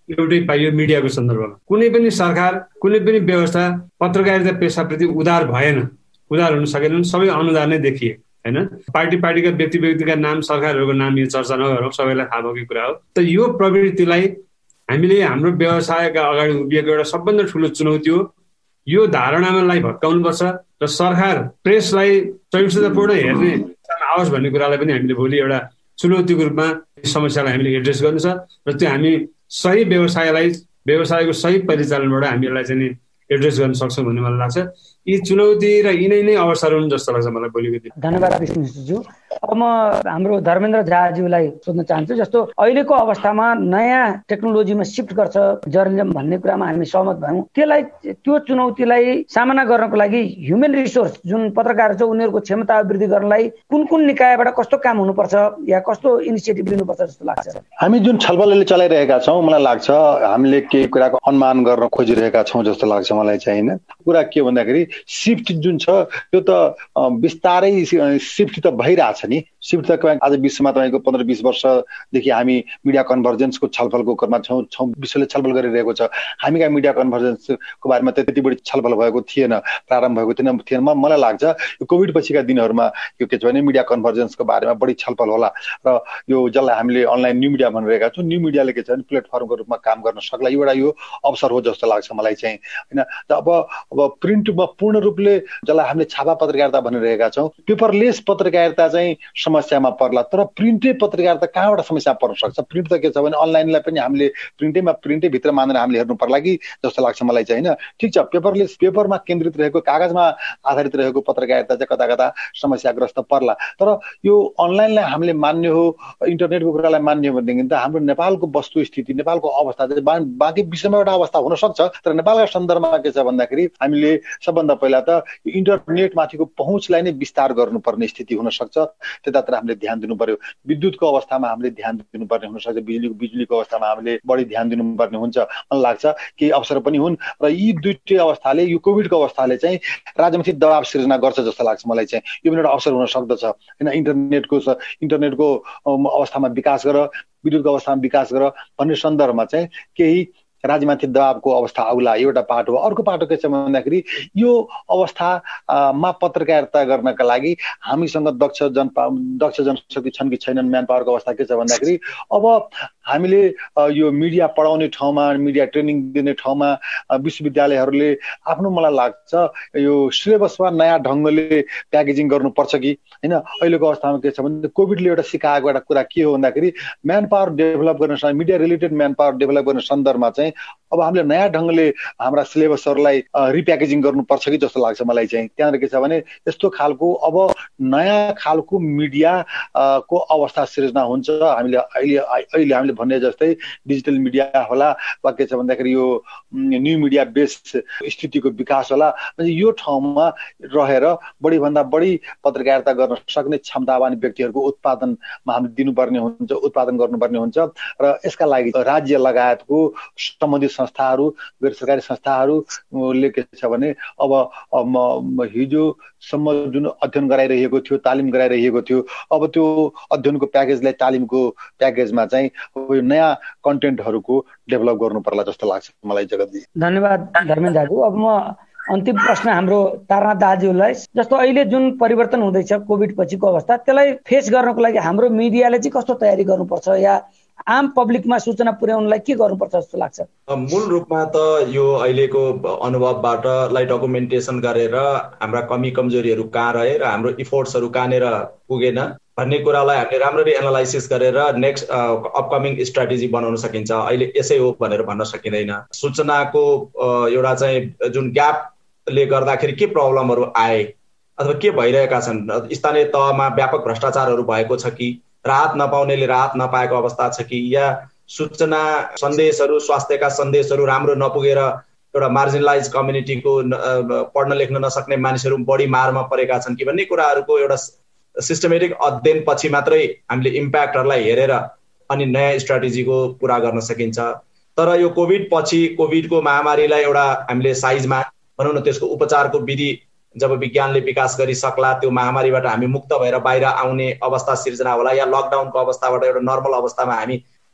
एउटै पाइयो मिडियाको सन्दर्भमा। कुनै पनि सरकार, कुनै पनि व्यवस्था पत्रकारिता पेसाप्रति उदार भएन, उदार हुन सकेनन्। सबै अनुदान नै देखिए होइन। पार्टीका व्यक्तिका नाम, सरकारहरूको नाम यो चर्चा नगरौँ, सबैलाई थाहा भएको कुरा हो। त यो प्रवृत्तिलाई हामीले हाम्रो व्यवसायका अगाडि उभिएको एउटा सबभन्दा ठुलो चुनौती हो। यो धारणालाई भत्काउनुपर्छ र सरकार प्रेसलाई सहिष्णुतापूर्ण हेर्ने आओस् भन्ने कुरालाई पनि हामीले भोलि एउटा चुनौतीको रूपमा समस्यालाई हामीले एड्रेस गर्नु छ र त्यो हामी सही व्यवसायको सही परिचालनबाट हामीलाई चाहिँ एड्रेस गर्न सक्छौँ भन्ने मलाई लाग्छ। यी चुनौती र यिनै नै अवसर हुन् जस्तो लाग्छ मलाई भोलिको दिन। धन्यवाद विष्णुज्यू। अब म हाम्रो धर्मेन्द्र झाज्यूलाई सोध्न चाहन्छु, जस्तो अहिलेको अवस्थामा नयाँ टेक्नोलोजीमा सिफ्ट गर्छ जर्नलिजम भन्ने कुरामा हामी सहमत भयौँ। त्यो चुनौतीलाई सामना गर्नको लागि ह्युमन रिसोर्स जुन पत्रकार छ उनीहरूको क्षमता वृद्धि गर्नलाई कुन कुन निकायबाट कस्तो काम हुनुपर्छ या कस्तो इनिसिएटिभ लिनुपर्छ जस्तो लाग्छ? हामी जुन छलफलले चलाइरहेका छौँ, मलाई लाग्छ हामीले केही कुराको अनुमान गर्न खोजिरहेका छौँ जस्तो लाग्छ मलाई चाहिँ। होइन, कुरा के भन्दाखेरि सिफ्ट जुन छ त्यो त बिस्तारै सिफ्ट त भइरहेछ नि। सिफ्ट त आज विश्वमा तपाईँको 15-20 वर्षदेखि हामी मिडिया कन्भर्जेन्सको छलफलको क्रममा छौँ। विश्वले छलफल गरिरहेको छ। हामी कहाँ मिडिया कन्भर्जेन्सको बारेमा त्यति बढी छलफल भएको थिएन, प्रारम्भ भएको थिएन। मलाई लाग्छ यो कोभिड पछिका दिनहरूमा यो के छ भने मिडिया कन्भर्जेन्सको बारेमा बढी छलफल होला र यो जसलाई हामीले अनलाइन न्यू मिडिया भनिरहेका छौँ, न्यू मिडियाले के छ भने प्लेटफर्मको रूपमा काम गर्न सक्ला। एउटा यो अवसर हो जस्तो लाग्छ मलाई चाहिँ। होइन, अब प्रिन्टमा पूर्ण रूपले जसलाई हामीले छापा पत्रकारिता भनिरहेका छौँ, पेपरलेस पत्रकारिता चाहिँ समस्यामा पर्ला। तर प्रिन्टै पत्रकारिता कहाँबाट समस्या पर्न सक्छ? प्रिन्ट त के छ भने अनलाइनलाई पनि हामीले प्रिन्टै भित्र मानेर हामीले हेर्नु पर्ला कि जस्तो लाग्छ मलाई चाहिँ। होइन, ठिक छ, पेपरलेस पेपरमा केन्द्रित रहेको, कागजमा आधारित रहेको पत्रकारिता चाहिँ कता कता समस्याग्रस्त पर्ला। तर यो अनलाइनलाई हामीले मान्ने हो, इन्टरनेटको कुरालाई मान्ने हो भनेदेखि त हाम्रो नेपालको वस्तुस्थिति, नेपालको अवस्था चाहिँ बाँकी विश्वमा एउटा अवस्था हुन सक्छ। तर नेपालका सन्दर्भमा के छ भन्दाखेरि हामीले सबभन्दा पहिला त इन्टरनेटमाथिको पहुँचलाई नै विस्तार गर्नुपर्ने स्थिति हुन सक्छ। त्यतातिर हामीले ध्यान दिनु पर्यो। विद्युतको अवस्थामा हामीले ध्यान दिनुपर्ने हुन सक्छ। बिजुलीको अवस्थामा हामीले बढी ध्यान दिनुपर्ने हुन्छ। मलाई लाग्छ केही अवसर पनि हुन् र यी दुईटै अवस्थाले, यो कोभिडको अवस्थाले चाहिँ राजनीति दबाव सिर्जना गर्छ जस्तो लाग्छ मलाई चाहिँ। यो पनि एउटा अवसर हुन सक्दछ। होइन, इन्टरनेटको अवस्थामा विकास गर, विद्युतको अवस्थामा विकास गर भन्ने सन्दर्भमा चाहिँ केही राज्यमाथि दबावको अवस्था आउला, एउटा पाटो हो। अर्को पाटो के छ भन्दाखेरि यो अवस्थामा पत्रकारिता गर्नका लागि हामीसँग दक्ष जनशक्ति छन् कि छैनन्, म्यान पावरको अवस्था के छ भन्दाखेरि अब हामीले यो मिडिया पढाउने ठाउँमा, मिडिया ट्रेनिङ दिने ठाउँमा विश्वविद्यालयहरूले आफ्नो, मलाई लाग्छ यो सिलेबसमा नयाँ ढङ्गले प्याकेजिङ गर्नुपर्छ कि होइन। अहिलेको अवस्थामा के छ भने कोभिडले एउटा सिकाएको एउटा कुरा के हो भन्दाखेरि म्यान पावर डेभलप गर्ने, media related manpower develop गर्ने सन्दर्भमा चाहिँ अब हामीले नयाँ ढङ्गले हाम्रा सिलेबसहरूलाई रिप्याकेजिङ गर्नुपर्छ कि जस्तो लाग्छ मलाई चाहिँ। त्यहाँनिर के छ भने यस्तो खालको अब नयाँ खालको मिडिया को अवस्था सिर्जना हुन्छ। अहिले हामीले भन्ने जस्तै डिजिटल मिडिया होला वा के छ भन्दाखेरि यो न्यू मिडिया बेस्ड स्थितिको विकास होला। यो ठाउँमा रहेर बढीभन्दा बढी पत्रकारिता गर्न सक्ने क्षमतावान व्यक्तिहरूको उत्पादनमा हामीले दिनुपर्ने हुन्छ, उत्पादन गर्नुपर्ने हुन्छ। र यसका लागि राज्य लगायतको सम्बन्धित संस्थाहरू, गैर सरकारी संस्थाहरूले के छ भने अब हिजोसम्म जुन अध्ययन गराइरहेको थियो, तालिम गराइरहेको थियो, अब त्यो अध्ययनको प्याकेजलाई तालिमको प्याकेजमा चाहिँ यो नयाँ कन्टेन्टहरूको डेभलप गर्नु पर्ला जस्तो लाग्छ मलाई जगतजी। धन्यवाद धर्मेन्द्र दाजु। अब म अन्तिम प्रश्न हाम्रो तारानाथ दाजुलाई, जस्तो अहिले जुन परिवर्तन हुँदैछ कोभिड पछिको अवस्था, त्यसलाई फेस गर्नको लागि हाम्रो मिडियाले चाहिँ कस्तो तयारी गर्नुपर्छ या आम पब्लिकमा सूचना पुर्याउनलाई के गर्नुपर्छ जस्तो लाग्छ? मूल रूपमा त यो अहिलेको अनुभवबाट लाई डकुमेन्टेसन गरेर हाम्रा कमी कमजोरीहरू कहाँ रहे र हाम्रो इफोर्ट्सहरू कहाँनिर पुगेन भन्ने कुरालाई हामीले राम्ररी एनालाइसिस गरेर नेक्स्ट अपकमिङ स्ट्राटेजी बनाउन सकिन्छ। अहिले यसै हो भनेर भन्न सकिँदैन। सूचनाको एउटा चाहिँ जुन ग्यापले गर्दाखेरि के प्रब्लमहरू आए अथवा के भइरहेका छन्, स्थानीय तहमा व्यापक भ्रष्टाचारहरू भएको छ कि, राहत नपाउनेले राहत नपाएको अवस्था छ कि, या सूचना सन्देशहरू, स्वास्थ्यका सन्देशहरू राम्रो नपुगेर एउटा मार्जिनलाइज कम्युनिटीको पढ्न लेख्न नसक्ने मानिसहरू बढी मारमा परेका छन् कि भन्ने कुराहरूको एउटा सिस्टमेटिक अध्ययन पछि मात्रै हामीले इम्प्याक्टहरूलाई हेरेर अनि नयाँ स्ट्राटेजीको पुरा गर्न सकिन्छ। तर यो कोभिड पछि कोभिडको महामारीलाई एउटा हामीले साइजमा भनौँ न, त्यसको उपचारको विधि जब विज्ञानले विकास गरिसक्ला, त्यो महामारीबाट हामी मुक्त भएर बाहिर आउने अवस्था सिर्जना होला, या लकडाउनको अवस्थाबाट एउटा नर्मल अवस्थामा हामी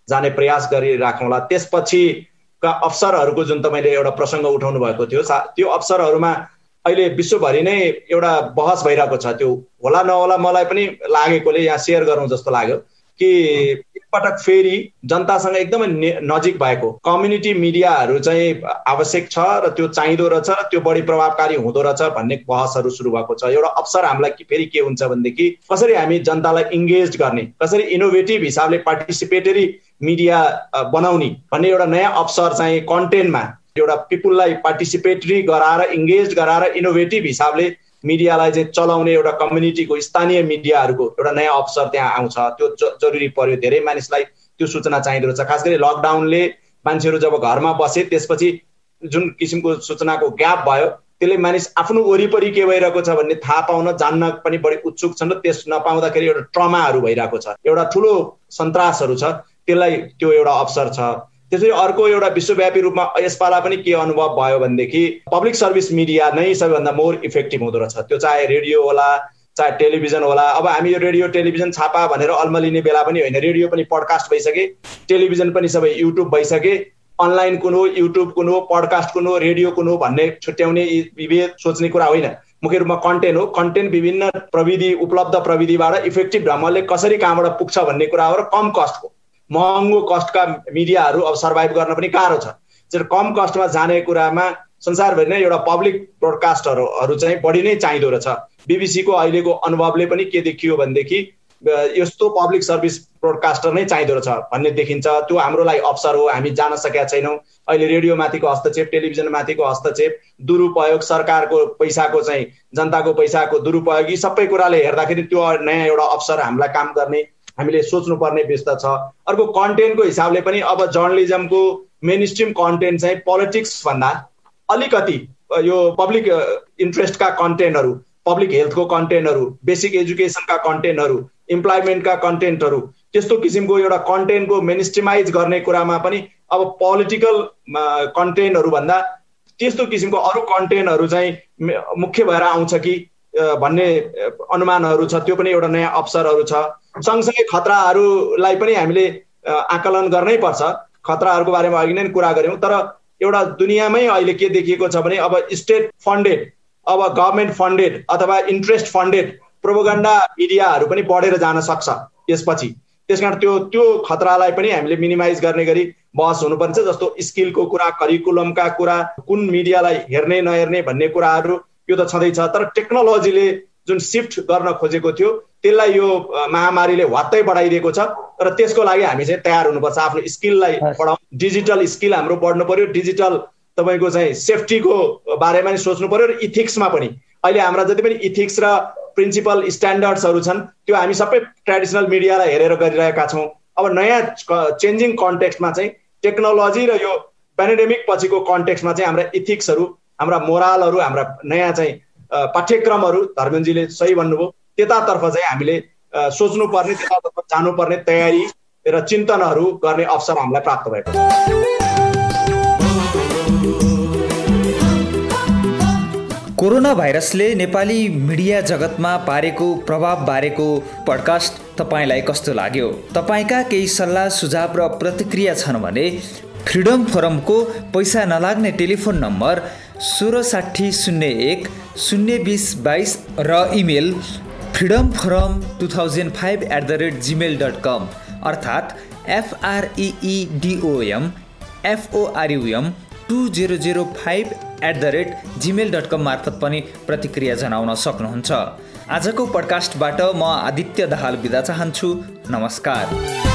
जाने प्रयास गरिराखौँला। त्यसपछिका अवसरहरूको जुन तपाईँले एउटा प्रसङ्ग उठाउनु भएको थियो, त्यो अवसरहरूमा अहिले विश्वभरि नै एउटा बहस भइरहेको छ। त्यो होला नहोला मलाई पनि लागेकोले यहाँ सेयर गरौँ जस्तो लाग्यो कि एकपटक फेरि जनतासँग एकदमै नजिक भएको कम्युनिटी मिडियाहरू चाहिँ आवश्यक छ र त्यो चाहिँदो रहेछ र त्यो बढी प्रभावकारी हुँदो रहेछ भन्ने बहसहरू सुरु भएको छ। एउटा अवसर हामीलाई फेरि के हुन्छ भनेदेखि कसरी हामी जनतालाई इङ्गेज गर्ने, कसरी इनोभेटिभ हिसाबले पार्टिसिपेटरी मिडिया बनाउने भन्ने एउटा नयाँ अवसर चाहिँ कन्टेन्टमा एउटा पिपुललाई पार्टिसिपेटरी गराएर इङ्गेज गराएर इनोभेटिभ हिसाबले मिडियालाई चाहिँ चलाउने एउटा कम्युनिटीको स्थानीय मिडियाहरूको एउटा नयाँ अवसर त्यहाँ आउँछ। त्यो जरुरी पर्यो। धेरै मानिसलाई त्यो सूचना चाहिँदो रहेछ। खास गरी लकडाउनले मान्छेहरू जब घरमा बसे त्यसपछि जुन किसिमको सूचनाको ग्याप भयो त्यसले मानिस आफ्नो वरिपरि के भइरहेको छ भन्ने थाहा पाउन जान्न पनि बढी उत्सुक छन् र त्यस नपाउँदाखेरि एउटा ट्रमा भइरहेको छ, एउटा ठुलो सन्तासहरू छ, त्यसलाई त्यो एउटा अवसर छ। त्यसरी अर्को एउटा विश्वव्यापी रूपमा यसपाला पनि के अनुभव भयो भनेदेखि पब्लिक सर्भिस मिडिया नै सबैभन्दा मोर इफेक्टिभ हुँदो रहेछ। त्यो चाहे रेडियो होला चाहे टेलिभिजन होला। अब हामी यो रेडियो टेलिभिजन छापा भनेर अलमलिने बेला पनि होइन। रेडियो पनि पडकास्ट भइसके, टेलिभिजन पनि सबै युट्युब भइसके, अनलाइन कुन हो, युट्युब कुन हो, पडकास्ट कुन हो, रेडियो कुन हो भन्ने छुट्याउने विभेद सोच्ने कुरा होइन। मुख्य रूपमा कन्टेन्ट हो। कन्टेन्ट विभिन्न प्रविधि उपलब्ध प्रविधिबाट इफेक्टिभ ढङ्गले कसरी कहाँबाट पुग्छ भन्ने कुरा हो र कम कस्टको महँगो कस्टका मिडियाहरू अब सर्भाइभ गर्न पनि गाह्रो छ। कम कस्टमा जाने कुरामा संसारभरि नै एउटा पब्लिक ब्रोडकास्टरहरू चाहिँ बढी नै चाहिँदो रहेछ। बीबीसीको अहिलेको अनुभवले पनि के देखियो भनेदेखि यस्तो पब्लिक सर्भिस ब्रोडकास्टर नै चाहिँदो रहेछ भन्ने देखिन्छ। त्यो हाम्रो लागि अवसर हो। हामी जान सकेका छैनौँ। अहिले रेडियोमाथिको हस्तक्षेप, टेलिभिजनमाथिको हस्तक्षेप, दुरुपयोग, सरकारको पैसाको चाहिँ जनताको पैसाको दुरुपयोग, यी सबै कुराले हेर्दाखेरि त्यो नयाँ एउटा अवसर हामीलाई काम गर्ने हामीले सोच्नुपर्ने व्यवस्था छ। अर्को कन्टेन्टको हिसाबले पनि अब जर्नलिजमको मेन स्ट्रिम कन्टेन्ट चाहिँ पोलिटिक्स भन्दा अलिकति यो पब्लिक इन्ट्रेस्टका कन्टेन्टहरू, पब्लिक हेल्थको कन्टेन्टहरू, बेसिक एजुकेसनका कन्टेन्टहरू, इम्प्लोइमेन्टका कन्टेन्टहरू, त्यस्तो किसिमको एउटा कन्टेन्टको मेनस्ट्रिमाइज गर्ने कुरामा पनि अब पोलिटिकल कन्टेन्टहरू भन्दा त्यस्तो किसिमको अरू कन्टेन्टहरू चाहिँ मुख्य भएर आउँछ कि भन्ने अनुमानहरू छ। त्यो पनि एउटा नयाँ अवसरहरू छ। सँगसँगै खतराहरूलाई पनि हामीले आकलन गर्नै पर्छ। खतराहरूको बारेमा अघि नै कुरा गऱ्यौँ। तर एउटा दुनियाँमै अहिले के देखिएको छ भने अब स्टेट फन्डेड, अब गभर्मेन्ट फन्डेड अथवा इन्ट्रेस्ट फन्डेड प्रोपोगन्डा मिडियाहरू पनि बढेर जान सक्छ यसपछि। त्यसकारण त्यो खतरालाई पनि हामीले मिनिमाइज गर्ने गरी बहस हुनुपर्छ। जस्तो स्किलको कुरा, करिकुलमका कुरा, कुन मिडियालाई हेर्ने नहेर्ने भन्ने कुराहरू यो त छँदैछ। तर टेक्नोलोजीले जुन सिफ्ट गर्न खोजेको थियो त्यसलाई यो महामारीले वात्तै बढाइदिएको छ र त्यसको लागि हामी चाहिँ तयार हुनुपर्छ। आफ्नो स्किललाई बढाउनु, डिजिटल स्किल हाम्रो बढ्नु पर्यो। डिजिटल तपाईँको चाहिँ सेफ्टीको बारेमा नि सोच्नु पर्यो र इथिक्समा पनि। अहिले हाम्रा जति पनि इथिक्स र प्रिन्सिपल स्ट्यान्डर्ड्सहरू छन् त्यो हामी सबै ट्रेडिसनल मिडियालाई हेरेर गरिरहेका छौँ। अब नयाँ चेन्जिङ कन्टेक्स्टमा चाहिँ टेक्नोलोजी र यो पेन्डेमिक पछिको कन्टेक्स्टमा चाहिँ हाम्रा इथिक्सहरू, हाम्रा मोरलहरू, हाम्रा नयाँ चाहिँ पाठ्यक्रमहरू, धर्मेन्जीले सही भन्नुभयो, त्यतातर्फ चाहिँ हामीले सोच्नुपर्ने, त्यतातर्फ जानुपर्ने तयारी र चिन्तनहरू गर्ने अवसर हामीलाई प्राप्त भएको छ। कोरोना भाइरसले नेपाली मिडिया जगतमा पारेको प्रभाव बारेको पडकास्ट तपाईँलाई कस्तो लाग्यो? तपाईँका केही सल्लाह सुझाव र प्रतिक्रिया छन् भने फ्रिडम फोरमको पैसा नलाग्ने टेलिफोन नम्बर 166001020222 र इमेल freedomforum2005@gmail.com अर्थात् FREEDOM2005@gmail.com मार्फत पनि प्रतिक्रिया जनाउन सक्नुहुन्छ। आजको पडकास्टबाट म आदित्य दाहाल बिदा चाहन्छु। नमस्कार।